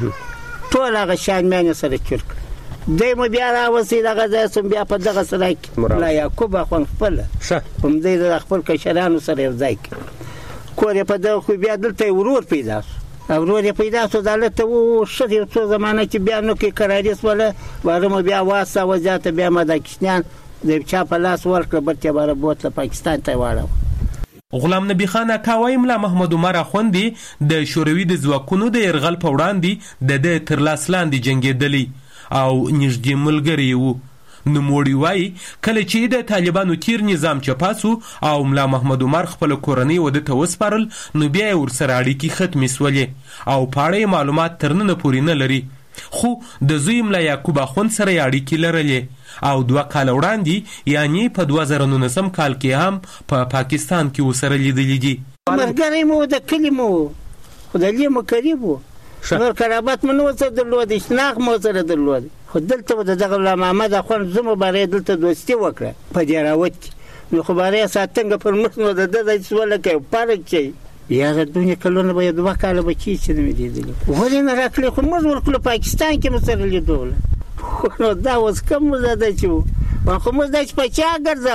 ټول هغه شان مې سره چرک دیمو بیا راوسی دغه ځای سم بیا په دغه سره کې لا یعقوب اخوان خپل هم دې د خپل کشرانو سره یو ځای کې کور په دغه خو بیا دلته ورور پیدا شو ورور پیدا شو دلته و شته یو څو زمانه چې بیا نو کې قراریس ولا ورمو بیا واسه وځاته بیا ما د کشنیان د چا په لاس ورکړه برته بار بوتله پاکستان ته واړو. غلام نبی خان اکا وایي ملا محمد عمر اخوندي د شوروي د ځواکونو د یرغل په وړاندې د تر لاس لاندې جنګېدلی او نږدې ملګری وو. نوموړي وایي کله چې د طالبانو تیر نظام چپاسو او ملا محمد عمر خپل کورنۍ وده ته وسپارل نو بیا یې ورسره اړیکې ختمې سولې او په اړه معلومات تر ننه پورې نه لري، خو د زوی ملا یعقوب اخوند سره یې اړیکې لرلې او 2 کال وړاندې یعنی په 2019 کال کې هم په پاکستان کې ورسره لیدلي دي. ملګری مو د کلي مو خدای مو قریب وو نور قرابت مو نو څه درلود شناخ مو سره درلود خو دلته د دغه ملا محمد اخوند زمو باره دلته دوستي وکړه په دراوت نو خو باره ساتنګ پر مخ نو د دې سوال کوي پارک چي یا د دنیا کلونه به 2 کال بچی چې نه لیدل ولې نه راکړي خو موږ ورکړو پاکستان کې مو سره لیدل نو دا اوس کوم زده چې خو موږ د پچا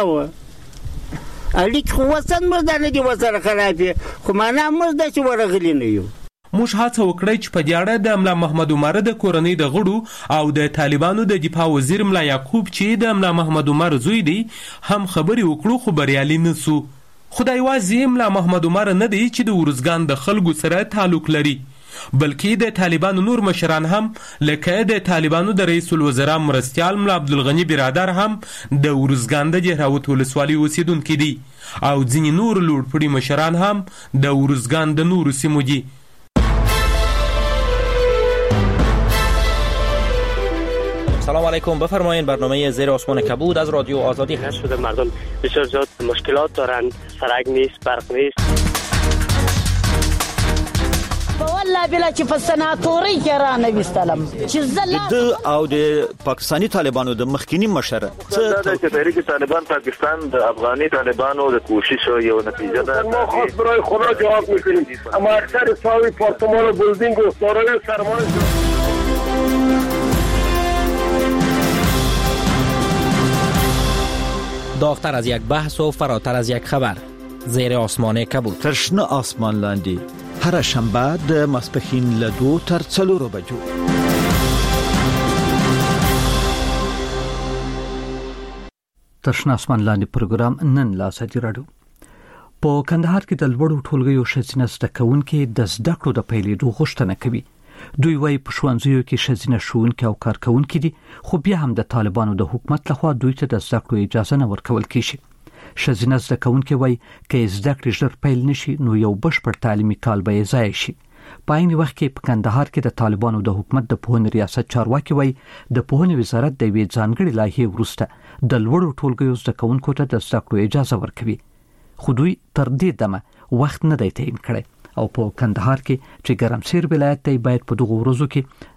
ګرځاو الیک خو وسن موږ د نه دی وسره خرابې خو معنا موږ د چې ورغلی نه یو. موږ هڅه وکړی چې په دې اړه د ملا محمد عمر د کورنۍ د غړو او د طالبانو د دفاع وزیر ملا یعقوب چې د ملا محمد عمر زوی دی هم خبرې وکړو خو بریالي نه سو. خدای یوازې ملا محمد عمر نه دی چې د ورزګان د خلکو سره تعلق لري بلکې د طالبانو نور مشران هم لکه د طالبانو د رئیس الوزرا مرستیال ملا عبدالغنی برادر هم د ورزګان د دهراوت ولسوالۍ اوسیدونکي دي او ځینې نور لوړپوړي مشران هم د ورزګان د نورو سیمو دي. سلام علیکم، بفرمایید برنامه زیر آسمان کبود از رادیو آزادی هست. شده مردم بسیار زیاد مشکلات دارند، سرک نیست، برق نیست. والله بلا چې په سناتوري کې را نوستلم چې د او د پاکستانی طالبانو د مخکینی مشر څه د تحریک طالبان پاکستان د افغاني طالبانو د کوشش یو نتیجه ده. ما خود برای خدا جواب میکنیم اما اکثر ساوی پارتمان و بلدینگ و سارای سرمایه داغتر از یک بحث و فراتر از یک خبر زیر آسمان کبود. تشنه آسمان لاندی هر شنبه د ماسپښین له 2 تر 4 بجو. تشنه آسمان لاندې پروګرام نن لا ساتي راډیو په کندهار کې د لوړو ټولګیو ښځینه زده کوونکي د زده کړو د پیلېدو غوښتنه کوي. دوی وايي په ښوونځیو کې ښځینه ښوونکي او کارکوونکي دي خو بیا هم د طالبانو د حکومت لخوا دوی ته د زده کړو اجازه نه ورکول کیږي. ښځینه زده کوونکي وايي که زده کړې ژر پیل نشي نو یو بشپړ تعلیمي کال به ضایع شي. په عین وخت کې په کندهار کې د طالبانو د حکومت د پوهنې ریاست چارواکي وايي د پوهنې وزارت د یوې ځانګړې لایحې وروسته د لوړو ټولګیو زده کوونکو ته د زده کړو اجازه ورکوي خو دوی تر دې دمه وخت نه دی تعیین کړی او په کندهار کې چې ګرمسیر ولایت دی باید په دغه ورځو کې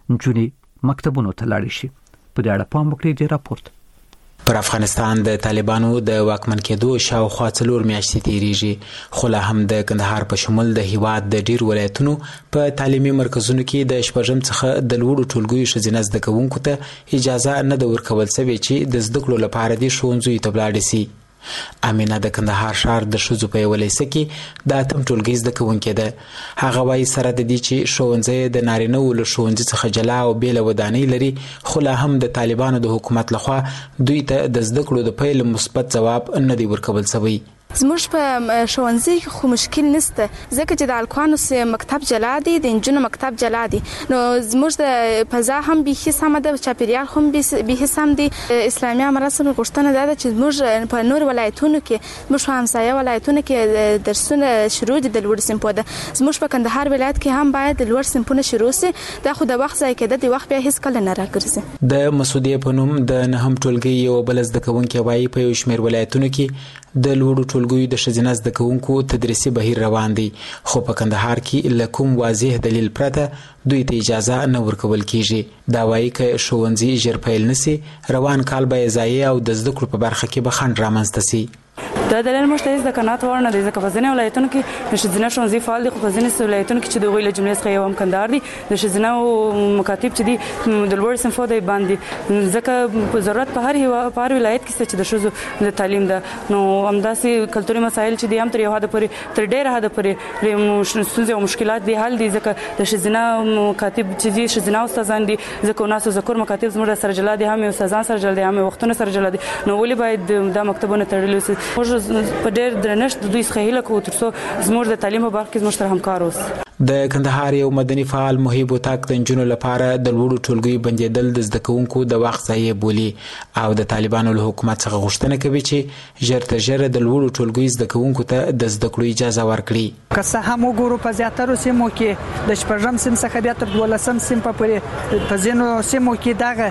نجونې مکتبونو ته لاړې شي. په دې اړه پام وکړئ د راپورت. پر افغانستان د طالبانو د واکمن کېدو شاوخوا 4 میاشتې تیریږي، خو لا هم د کندهار په شمول د هیواد د ډیر ولایتونو په تعلیمي مرکزونو کې د شپږم څخه د لوړو ټولګیو ښځینه زده کوونکو ته اجازه نه ده ورکول شوې چې د زده کړو لپاره دې ښوونځیو ته ولاړې شي. امینه د کندهار ښار د ښځو په یوه لیسه کې د 8م ټولګي زده کوونکې ده. هغه وایي سره د دې چې ښوونځی د نارینه‌وو له ښوونځي څخه جلا او بېله ودانۍ لري، خو لا هم د طالبانو د حکومت لخوا دوی ته د زده کړو د پیل مثبت ځواب نه دی ورکول شوی. زموږ په ښوونځي کې خو مشکل نشته، ځکه چې د الکوانو سه مکتب جلا دی، د انجونو مکتب جلا دی. نو زموږ د فضا هم به سم ده، چاپیریال هم به سم دی. اسلامي مراسم غوښتنه ده چې زموږ په نور ولایتونو کې، زموږ همسایه ولایتونو کې درسونه شروع دي د لوړ صنفو ده. زموږ په کندهار ولایت کې هم باید د لوړ صنفونه شروع شي. دا خو د وخت ځای کې د وخت بیا هیڅ کله نه راګرځي. د مسعودیه په نوم د 9م ټولګي یو بل زده کوونکی وایي په یو شمېر ولایتونو کې د لوړو ټولګیو د ښځینه زده کوونکو تدریسي بهیر روان دی، خو په کندهار کې له کوم واضح دلیل پرته دوی ته اجازه نه ورکول کیږي. دا وایي که ښوونځي ژر پیل نشي، روان کال به ضایع او د زده کړو په برخه کې به خنډ رامنځته شي. دا دلیل موږ ته د قناعت وړ نه دی، ځکه په ځینې ولایتونو کې د ښځینه ښوونځي فعال دي، خو په ځینې ولایتونو کې چې د هغوی له جملې څخه یو هم کندهار دی، د ښځینه مکاتب چې دي د لوړ صنفو دی باندې، ځکه په ضرورت په هر ولایت کې چې د ښځو د تعلیم ده. نو همداسې کلتوري مسایل چې دي هم تر یو حده پورې، تر ډېره حده پورې ستونزې او مشکلات دي حل دي، ځکه د ښځینه مکاتب چې دي ښځینه استادان دي، ځکه ناسو ذکر مکاتب زموږ سره جلا دي، هم استادان سره جلا دي، هم وختونه سره جلا دي. نو ولې باید دا مکتبونه تړلي وي؟ په ډېر درنښت د دوی څخه هیله کوو ترڅو زموږ د تعلیم په برخه کې زموږ سره همکار اوسي. د کندهار یو مدني فعال محیب وطاق د نجونو لپاره د لوړو ټولګیو بندېدل د زده کوونکو د وخت ضایع بولي او د طالبانو له حکومت څخه غوښتنه کوي چې ژر تر ژره د لوړو ټولګیو زده کوونکو ته د زده کړو اجازه ورکړي. که څه هم وګورو په زیاترو سیمو کې د 4م صنف څخه بیا تر 12م صنف پورې په ځینو سیمو کې دغه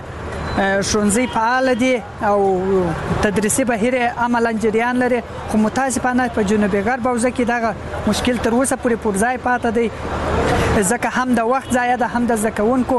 ښوونځي فعال دي او تدریسي بهیر عملاً جریان لري، خو متاسفانه په جنوبي غرب حوزه کې دغه مشکل تر اوسه پورې پر ځای پاتې دی، ځکه هم د وخت ضایع ده، هم د زده کوونکو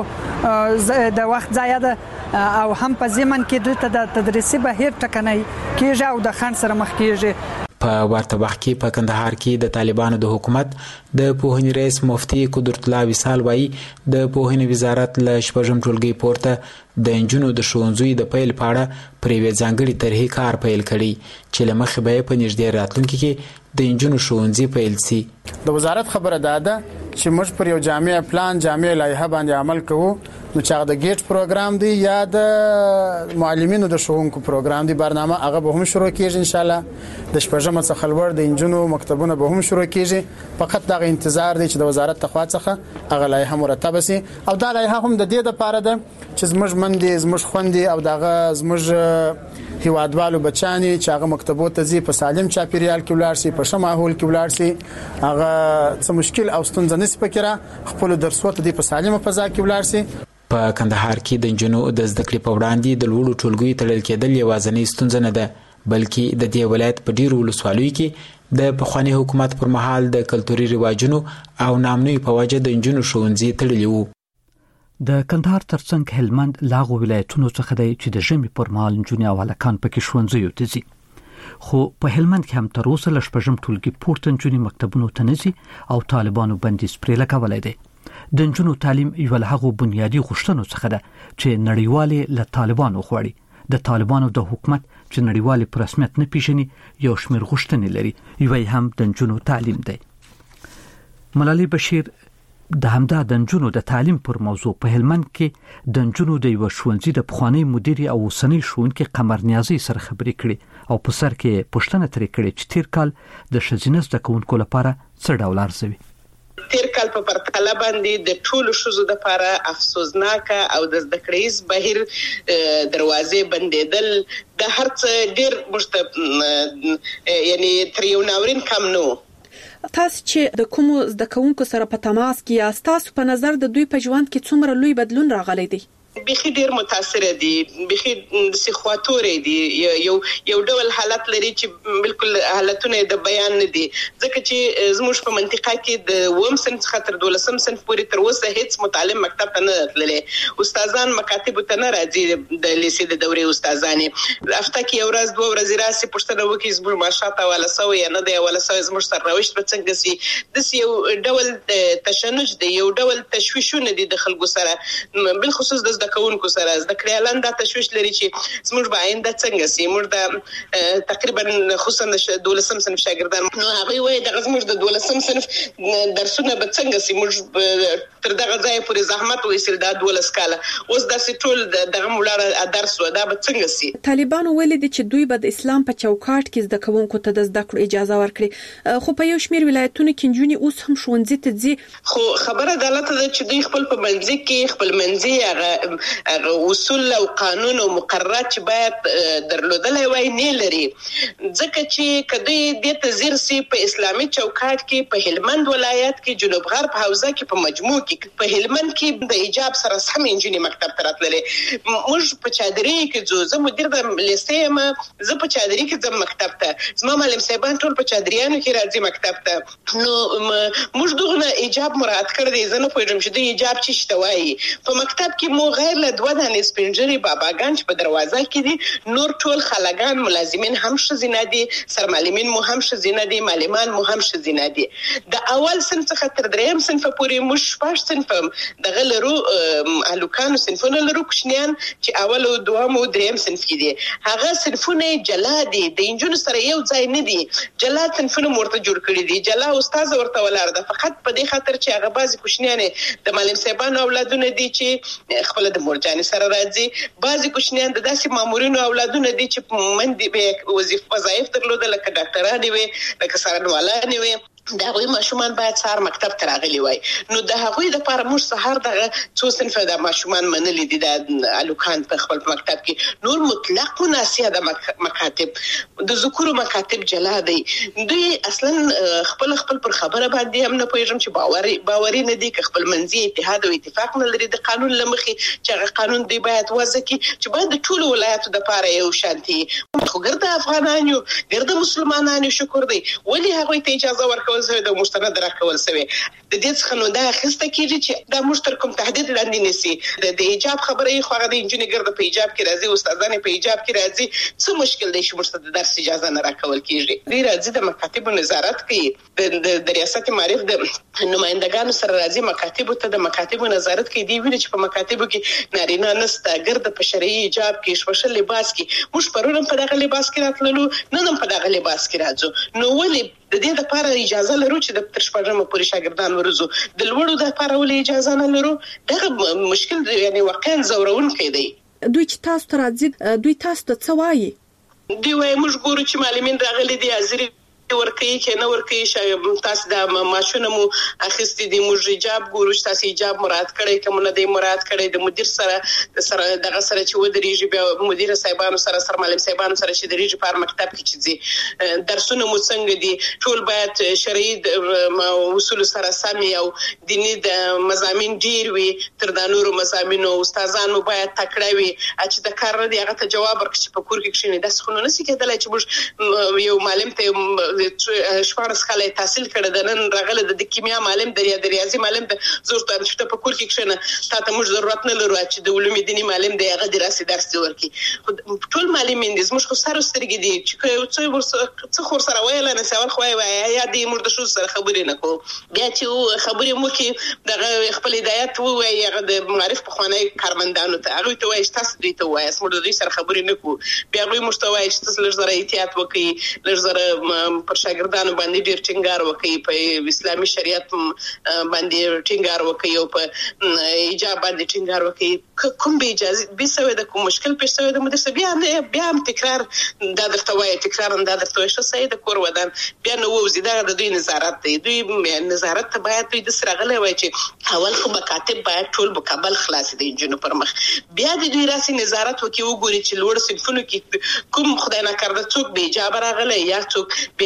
د وخت ضایع ده، او هم په ضمن کې دلته د تدریسي بهیر ټکنی کېږي او د خنډ سره مخ کېږي. په ورته وخت کې په کندهار کې د طالبانو د حکومت د پوهنې رئیس مفتي قدرت الله وصال وایي د پوهنې وزارت له 8م ټولګي پورته د انجونو د ښوونځیو د پیل په اړه پر یوې ځانګړې طرحې کار پیل کړی چې له مخې به یې په نږدې راتلونکي کې د انجونو ښوونځي پیل شي. د وزارت خبره ده چې موږ پر یو جامع پلان، جامع لایحه باندې عمل کوو، نو چې هغه د گیټ پروګرام دی یا د معلمینو د ښوونکو پروګرام دی، برنامه هغه به هم شروع کیږي ان شاء الله. د 8م څخه لوړ د انجونو مکتبونه به هم شروع کیږي، فقط دغه انتظار دی چې د وزارت تخوا څخه هغه لایحه مرتب شي. او دا لایحه هم د دې لپاره ده چې زموږ مندي، زموږ خوندي او دغه زموږ هیوادوالو بچانی چې هغه مکتبو ته ځي په سالم چاپیریال کې ولاړ شي، په ښه ماحول کې ولاړ شي، هغه څه مشکل او ستونزه نشي پکې خپل درسو ته په سالمه فضا کې ولاړ شي. په کندهار کې د انجونو د زده کړې په وړاندې د لوړو ټولګیو تړل کېدل یوازینۍ ستونزه نه ده، بلکې د دې ولایت په ډیرو ولسوالیو کې د پخواني حکومت پر مهال د کلتوري رواجونو او نامنوي په وجه د انجونو ښوونځي تړلي وو. د کندهار ترڅنګ هلمند لاغو ولایتونو څخه دی چې د ژمي پر مهال نجونې او هلکان پکې ښوونځیو ته ځي، خو په هلمند کې هم تر اوسه له 8م ټولګي پورته نجونې مکتبونو ته نه ځي او طالبانو بندیز پرې لګولی دی. د نجونو تعلیم یو له هغو بنیادي غوښتنو څخه ده چې نړیوالې له طالبانو غواړي. د طالبانو د حکومت چې نړیوالې په رسمیت نه پیژني یو شمېر غوښتنې لري، یوه هم د نجونو تعلیم دی. ملالۍ بشیر د همدا د نجونو د تعلیم پر موضوع په هلمند کې د نجونو د یو ښوونځي د پخوانی مدیر او اوسنۍ ښوونکي قمر نیازي سره خبرې کړې او په سر کې پوښتنه ترې کړې چې تیر کال د ښځینه زده کوونکو لپاره څه ډول ارزوي. تیر کال په پرتله باندې د ټولو ښځو لپاره افسوسناک او د زده کړیز بهیر دروازې بندېدل د هر څه ډیر یعنی تر یو ناورین کم نو. تاسو چې د کوم زده کوونکو سره په تماس کې یاست، تاسو په نظر د دوی په ژوند کې څومره لوی بدلون راغلی دی؟ بخي ډیر متاثر دي، بخي سخواتوري دي، یو ډول حالت لري چې بالکل حالتونه د بیان نه دي، ځکه چې زموږ په منطقه کې د وم صنف څخه تر 12 صنف پورې تر اوسه هیڅ متعلم مکتب ته نه تللی، استادان مکاتب ته نه راځي، د لیسې د دورې استادانې هفته کې یو ورځ دوه ورځې راسي پوښتنه وکړي زموږ معاشات حواله سوی یا نه دی حواله سوی، زموږ سرنوشت به څنګه سي. داسې یو ډول تشنج دی، یو ډول تشویشونه دي د خلکو سره، بالخصوص د زده کوونکو سره. زده کړیالان دا تشویش لري چې زموږ به آینده څنګه سي. موږ د تقریبا خصوصا د 12 صنف شاګردان نو هغوی وایي دغه زموږ د 12 صنف درسونه به څنګه سي، موږ تر دغه ځای پورې زحمت وایستل دا 12 کاله، اوس داسې ټول دغه مولاړه درس و دا به څنګه سي. طالبانو ویلي دي چې دوی به د اسلام په چوکاټ کې زده کوونکو ته د زده کړو اجازه ورکړي، خو په یو شمېر ولایتونو کې نجونې اوس هم ښوونځي ته ځي. خو خبره دا لته ده چې دوی خپل په منځ کې خپل منځي هغه اصول او قانون او مقررات چې باید درلودلای وای نه لري، ځکه چې کدی د تزیر سي په اسلامي چوکاټ کې په هلمند ولایت کې جنوب غرب حوزه کې په مجموع کې په هلمند کې د ایجاب سره سم انجینری مکتب ته راتللې. موږ په چادري کې زه مدیر د لیسې ما زه په چادري کې ځم مکتب ته، زما معلم صاحبان ټول په چادریانو کې راځي مکتب ته. نو موږ دغه ایجاب مراعات کړی دی، زه نه پوهېږم چې د ایجاب څه شته وایي. په مکتب کې مو غیر له 2 دانې سپینجرې باباګان چې په دروازه کې دي، نور ټول خلګان ملازمین هم ښځینه دي، سرمعلمین مو هم ښځینه دي، معلمان مو هم ښځینه دي. د اول صنف څخه تر 3 صنف پورې موږ 6 صنف دغه لرو، هلوکانو صنفونه لرو، کوچنیان چې اول او دوم او دریم صنف کې دي، هغه صنفونه جلا دي، د انجونو سره یو ځای نه دي، جلا صنفونه مرته جوړ کړی دي، جلا استاد ورته ولر ده، فقط په دې خاطر چې هغه بعضی کوچنیان د معلم صاحبانو اولادونه دي چې خپل د مورجانې سره راځي، بعضی کوچنیان د داسې مامورینو اولادونه دي چې مندي به وظایف درلوده لکه ډاکټرانې وي، لکه څارنوالانې وي، دا غوي ماشومان باید سهار مکتب ته راغلي وای. نو د هغوی لپاره موږ سهار دغه څو صنفه د ماشومان منلي دي د الوکان په خپل مکتب کې، نور مطلق مناسیه د مکاتب د ذکر مکاتب جلا دی. دوی اصلا خپل پر خبره باندې هم نه پوهیږم چې باوري نه دي که خپل منځي اتحاد او اتفاق نه لري د قانون لمخي چې هغه قانون دی باید وضع کی چې باید د ټولو ولایتو لپاره یو شانتي. خو ګرځي افغانانو ګرځي مسلمانانو شکر دی ولی هغه ته اجازه ورکول سوی د مستند راکول سوی د دې څخه نو دا خسته کیږي چې دا مشترک کوم تهدید لاندې نسی د ایجاب خبره خو هغه د انجینر ګرځي په ایجاب کې راځي، استادانه په ایجاب کې راځي، څه مشکل دی چې مستند درس اجازه نه راکول کیږي. دوی راځي د مکاتب نظارت کوي، د ریاست معارف د نمائندګانو سره راځي مکاتب ته د مکاتب نظارت کوي. دی ویل چې په مکاتب کې نارینه نسته ګرځي په شرعي ایجاب کې شپشل لباس کې موږ پرون په دغه لباس کې راتللو، نن په دغه لباس کې راځو. نو ولې د دې لپاره اجازه لرو چې د تر شپږمه پورې شاګردان ورزو، د لوړو د لپاره ولې اجازه نه لرو؟ دغه مشکل دی، یعنی واقعا زورونکی دی. دوی چې تاسو ته راځي دوی تاسو ته څه وایي؟ دوی وایي موږ ګورو چې معلمین راغلي دي، حاضري ورکوي چې نه ورکوي، تاسو د ماشونه مو اخیستي دي، موږ ایجاب ګورو چې تاسو ایجاب مراعات کړئ که مو نه دی مراعات کړی، د مدیر سره دغه سره چې ودرېږي، بیا مدیر صاحبانو سره معلم صاحبانو سره چې درېږي په هر مکتب کې چې ځي، درسونه مو څنګه دي، ټول باید شرعي اصولو سره سمې او دیني د مضامین ډېر وي تر د نورو مضامینو، استادان مو باید تکړه وي چې د کار نه دی هغه ته جواب ورکړي چې په کور کې کښېني. داسې خو نو نشي کېدلی چې موږ یو معلم ته 14 کاله تحصیل کړی د نن راغله د کیمیا معلم د ریاضي معلم د زور ته چې په کور کې کښنه تا ته موږ ضرورت نه لرو چې د علوم دیني معلم دی هغه دراسي درس ورکړي. ټول معلمین دي زموږ خو سره سترګې دي چې څه خور سره وایي نه سوال خو وایي یا دې موږ د شو سره خبرې نه کوو، بیا چې خبرې مو کې دغه خپل هدایت وایي هغه د معرف په خوانه کارمندانو ته هغه ته وایي تاسو دوی ته وایي موږ د دوی سره خبرې نه کوو، بیا هغه موږ ته وایي چې تاسو لږ زره احتیاط وکړئ، لږ زره پر شاګردانو باندې ډیر ټینګار وکړي، په اسلامي شریعت باندې ټینګار وکړي او په ایجاب باندې ټینګار وکړي. کوم به اجازه به سوي د کوم مشکل پیښ سوي د مدرسې بیا هم تکرار دا درته وایي، تکرار دا درته وایي چې سید کور ودان بیا نو وزي دا د دوی نظارت دی. دوی نظارت ته باید دوی د سره غلې وایي چې اول خو مکاتب باید ټول مکمل خلاص دي انجینو پر مخ، بیا د دوی راسي نظارت وکړي وګوري چې لوړ صنفونو کې کوم خدای نه کړه څوک به اجازه راغلی یا څوک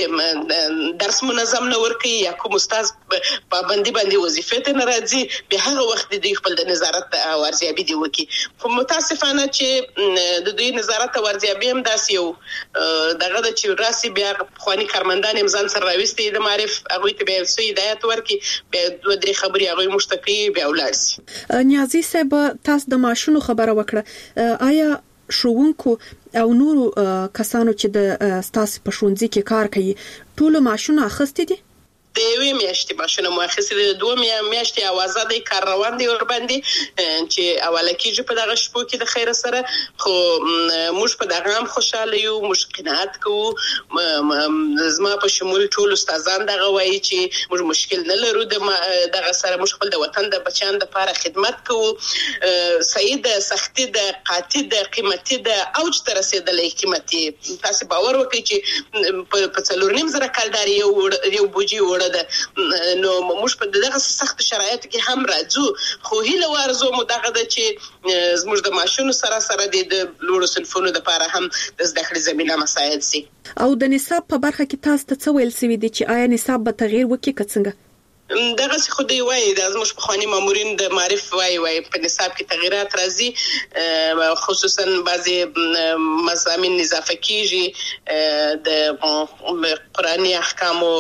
درس منظم نه ورکي یا کوم استاد پابندي باندې وظیفه ته ناراضي به هغه وخت د خپل د نظارت او ارزیابي دی وکي. خو متاسفانه چې د دوی نظارت او ارزیابي هم داسې یو دغه د چې راسي بیا خواني کارمندان هم ځان سره راوستي د معرف هغه ته به څه هدایت ورکي به دوه درې خبري هغه مشتقي بیا ولارسي. نیازي صاحب تاسو د ماشونو خبره وکړه، آیا ښوونکو او نورو کسانو چې د ستاسو په ښوونځي کې کار کوي ټول ماشونه اخستې دي؟ د یوې میاشتې ماشونه مو اخیستې د دوه میاشتې اوازه د کار روان دی ور باندې چې اوله کېږي په دغه شپو کې د خیر سره. خو موږ په دغه هم خوشاله یو، موږ قناعت کوو. زما په شمول ټول استادان دغه وایي چې موږ مشکل نه لرو دغه سره، موږ خپل د وطن د بچیان لپاره خدمت کوو. صحیح د سختي د قاطي د قیمتي د اوج ته رسېدلې قیمتي. تاسو باور وکړئ چې په 4.5 کال یو بوجي وړه ده. نو موږ په دغه سخت شرایطو کې هم راځو، خو هیله ورزو مو دغه د چې زموږ د ماشونو سره د لوړو صنفونو لپاره هم د زده کړې زمينه مساعد سي. او د نصاب په برخه کې تاسو ته څه ویل سوي دي چې آیا نصاب به تغییر وکړي که څنګه؟ دغه څه خو دی وایي د زموږ په خواني مامورین د معرف وایي په نصاب کې تغیرات راځي، خصوصا بعضي مضامین اضافه کیږي، د قرآني احکامو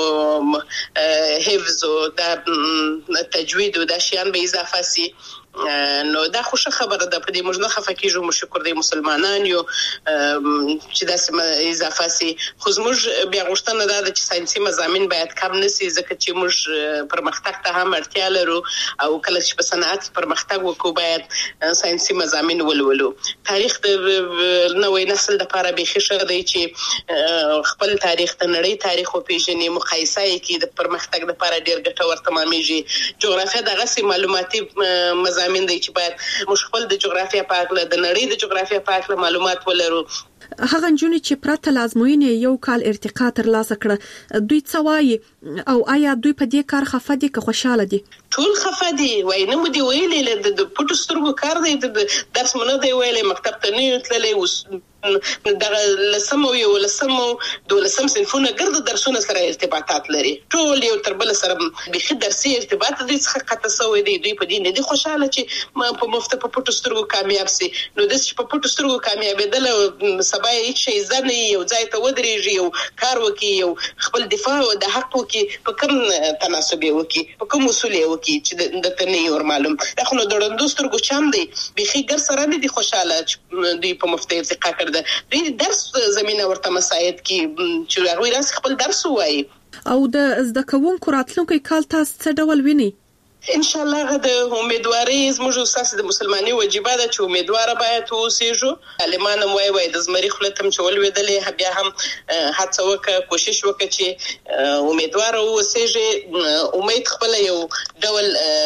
حفظ او د تجوید او د شیان به اضافه سي. نو دا خوشا خبره ده، په دې موږ نه خفه کیږو، موږ شکر دی مسلمانان یو چې داسې اضافه سي. خو زموږ بیا غوښتنه ده چې ساينسي مضامین باید کم نشي، ځکه چې موږ پرمختګ ته هم اړتیا لرو او کله چې په صنعت پرمختګ وکړو باید ساينسي مضامین ولولو. تاریخ د نوې نسل لپاره به ښه دی چې خپل تاریخ ته نړۍ تاریخ او پیژنې مقایسه یې د پرمختګ لپاره ډیر ګټور تمامېږي. جغرافیه دغه سي معلوماتي مضامین دی چې باید موږ خپل د جغرافیه په اړه د نړۍ د جغرافیه په اړه معلومات ولرو. هغه نجونې چې پرته لازموینې یو کال ارتقا ترلاسه کړه دوی څه وایي او آیا دوی په دې کار خفه دي که خوشاله دي؟ ټول خفه دي، وای نه مو دی ویلې د پټو سترګو کار دی، د درس مونږ دی ویلې مکتب ته نه تللی، اوس دغه لسمو یو لسمو دولسم صنفونه ګرد درسونه سره ارتباطات لري، ټول یو تر بل سره به درسي ارتباط دي څخه قطع سوی دی. دوی په دې نه دي خوشاله چې په مفته په پټو سترګو کامیاب سي. نو د په پټو سترګو کامیابېدل سبا هیڅ شي ځنه یو ځای ته ودرېږي، یو کار وکي، یو خپل دفاع او د حق وکي، په کوم تناسب وکي، په کوم اصول وکي چې د تنه یو معلوم. دا خو د ډندو سترګو چم دی، بيخي ګر سره نه دي خوشاله چې دوی په مفته ارتقا کړ. دوی درس زمينه ورته مساعد کی چې هغه راس خپل درس وایي. او د زده کوونکو راتلونکي کال تاسو څه ډول ویني؟ ان شاء الله د امیدواري زموږ اساس د مسلمانۍ واجبہ ده چې امیدوار باید اوسېږو. علمان هم وایي د زمري خلتم چې ولوېدلې بیا هم هڅه وکړه، کوشش وکړه چې امیدوار اوسېږي. امید خپل یو ډول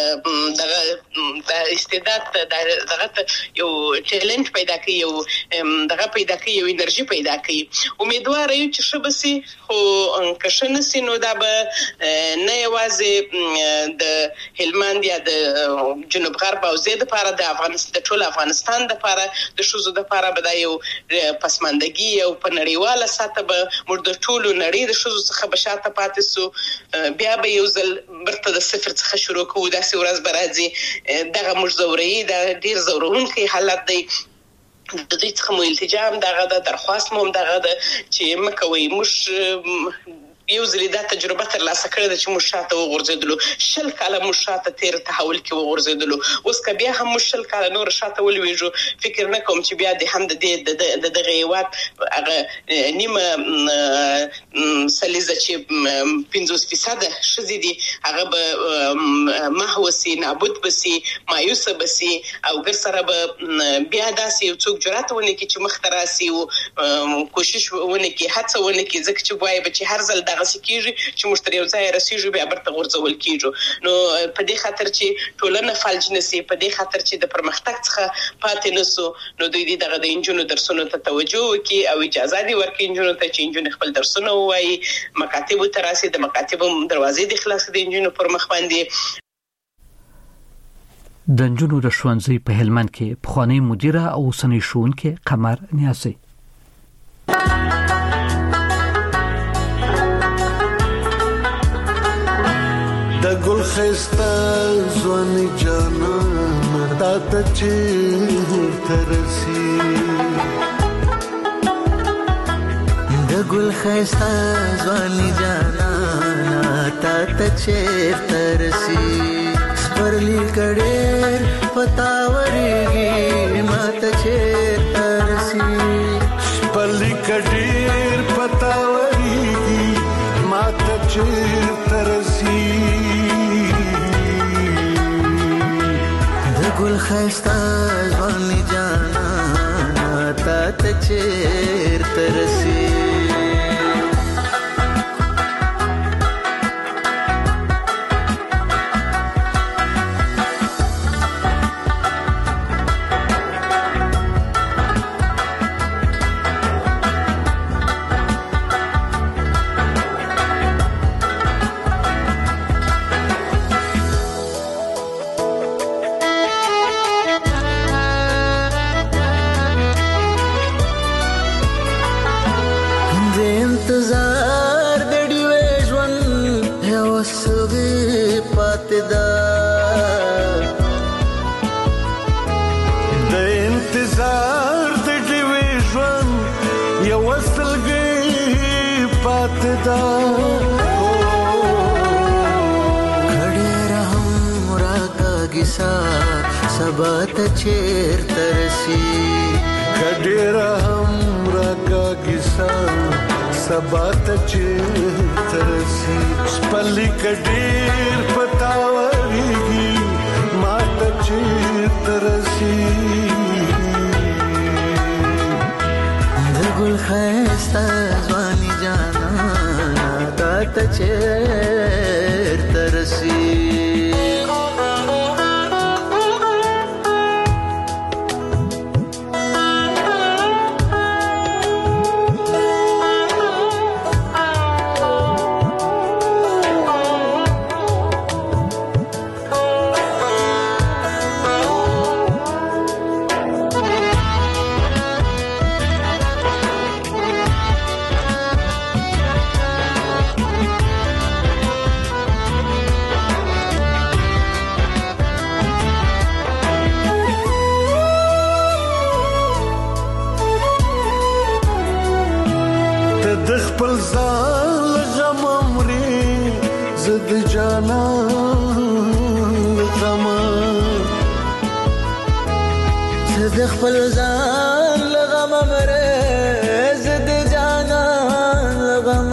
د استعداد دغه یو ټیلنت پیدا کوي، یو دغه پیدا کوي، یو انرژي پیدا کوي. امیدوار یو چې شبسي خو که نسی نو دا به نه یوازې د هلمند یا د جنوب غرب او زید لپاره د افغانستان د ټول افغانستان لپاره د شوزو لپاره به یو پسماندګي او په نړیواله سطح به موږ د ټول نړۍ د شوزو څخه بشاته پاتې سو. بیا به یو ځل برته د صفر څخه شروع کوو، داسې ورځ به راځي. دغه موږ زوري د ډیر زورونکي حالت دی. د دې څخه مو التجام دغه درخواست مو دغه چې مکوي موږ یو ځل دا تجربه ترلاسه کړې ده چې موږ شاته وغورځېدلو، 10 کاله موږ شاته تیر تحول کې وغورځېدلو. اوس که بیا هم موږ 10 کاله نور شاته ولوېږو، فکر نه کوم چې بیا د هم د دغه هېواد هغه نیمه سلیزه چې 50% ښځې دي هغه به محو سي، نابود به سي، مایوسه به سي، او ګر سره به بیا داسې یو څوک جرأت ونه کړي چې مخته راسي او کوشش ونه کړي، هڅه ونه کړي، ځکه چې وایي به چې هر ځل دغه سکیږي چې مشتری یو ځای رسیږي بیا برته ورځول کیږي. نو په دې خاطر چې ټولنه فلج نسی، په دې خاطر چې د پرمختګ څخه پاتې نسو، نو دوی دغه د انجونو درسونو ته توجه وکړي او اجازه دي ورکړي انجونو ته چې انجونو خپل درسونه وایي، مکاتب ته راسي، د مکاتب دروازې د خلاص د انجونو پر مخ باندې. د انجونو د ښوونځي په هلمند کې پخوانی مدیره او اوسنۍ ښوونکې قمر نیازي. خستا ځواني جانان تا ته چیرته رسي د ګل خستا ځواني جانان تا ته چیرته رسي سپرلی کډېر پتاورېږي ما ته چیرته رسي سپرلی کډېر پتاورېږي ما ته چیرته رسي د ګل ښایسته ځواني جانانه تا ته چیرته رسي انتظار د ډیوې ژوند یو سوي پاتې ده د انتظار د ډیوې ژوند یو سلګي پاتې ده کډېر هم راکاږي سبا ته چیرته رسي کډېر هم راکاږي سبا ته چیرته رسي سپرلی کډېر پتاورېږي ما ته چیرته رسي د ګل ښایسته ځواني جانانه تا ته چیرته رسي د خپل ځان غم مري زد جانان غم د خپل ځان غم مري زد جانان غم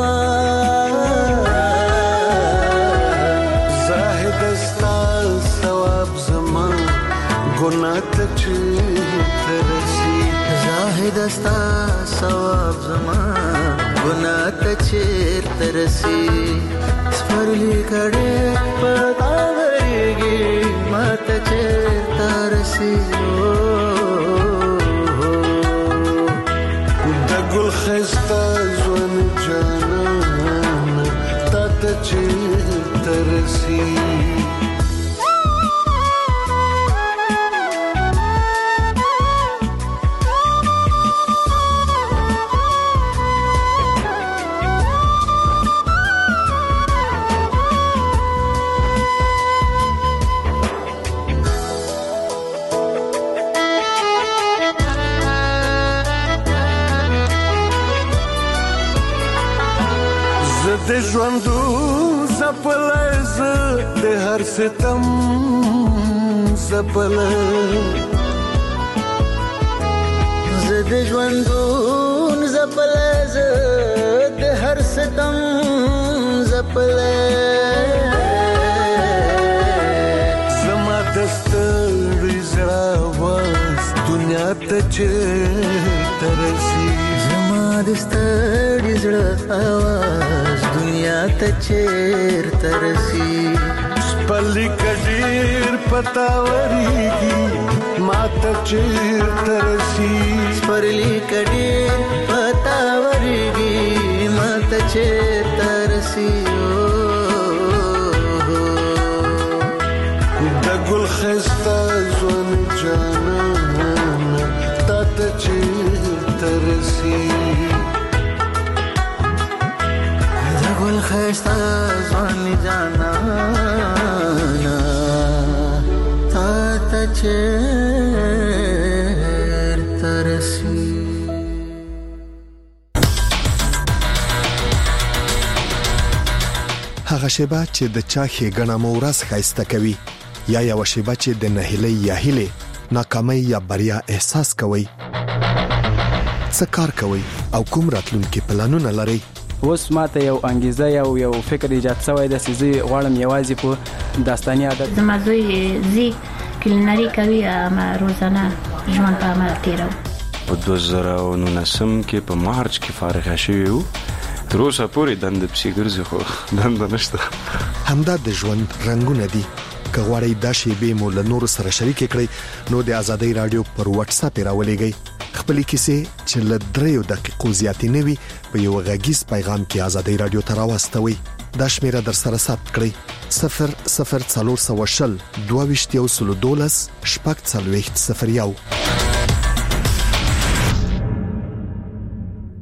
زاهد استا ثواب زمان ګناه ته چیرته رسي زاهد استا ثواب زمان ګناه ته چیرته رسي سپرلی کډېر پتاورېږي ما ته چیرته رسي د ګل ښایسته ځواني جانانه تا ته چیرته رسي د ژوندو زپلای زه د هر ستم زپلای زه د ژوندو زپلای زه د هر ستم زپلای زما د ستړي زړه آواز دنیا ته چیرته رسي زما د ستړي زړه آواز دنیا ته چیرته رسي سپرلی کډېر پتاورېږي ما ته چیرته رسي سپرلی کډېر پتاورېږي ما ته چیرته رسي د ګل ښایسته ځواني جانانه تا ته چیرته رسي د ګل ښایسته ځواني جانانه چیرته رسي هغه شیبه چې د چا ښېګڼه مو ورځ ښایسته کوي یا یوه شیبه چې د نهیلۍ یا هیلې ناکامۍ یا بریا احساس کوئ څه کار کوئ او کوم راتلونکي پلانونه لرئ اوس ماته یو انګیزه یو فکر ایجاد شوی دی چې زه غواړم یوازې په داستاني ادب زما زوی زی کلینري کوي اما روزانه ژوند په عمل تیرو په 2019 کې په مارچ کې فارغ شوی وو تر اوسه پورې دنده پسې ګرځي خو دنده نشته همدا د ژوند رنگونه دي که غواړئ دا شیبې مو له نورو سره شریکې کړئ نو د آزادۍ رادیو پر واتس اپ راولېږئ خپلې کیسې چې له 3 دقیقو زیاتې نه وي په یو غږیز پیغام کې آزادۍ رادیو ته راواستوئ دا شمیره در سره ثبت کړئ 00420 22 12 01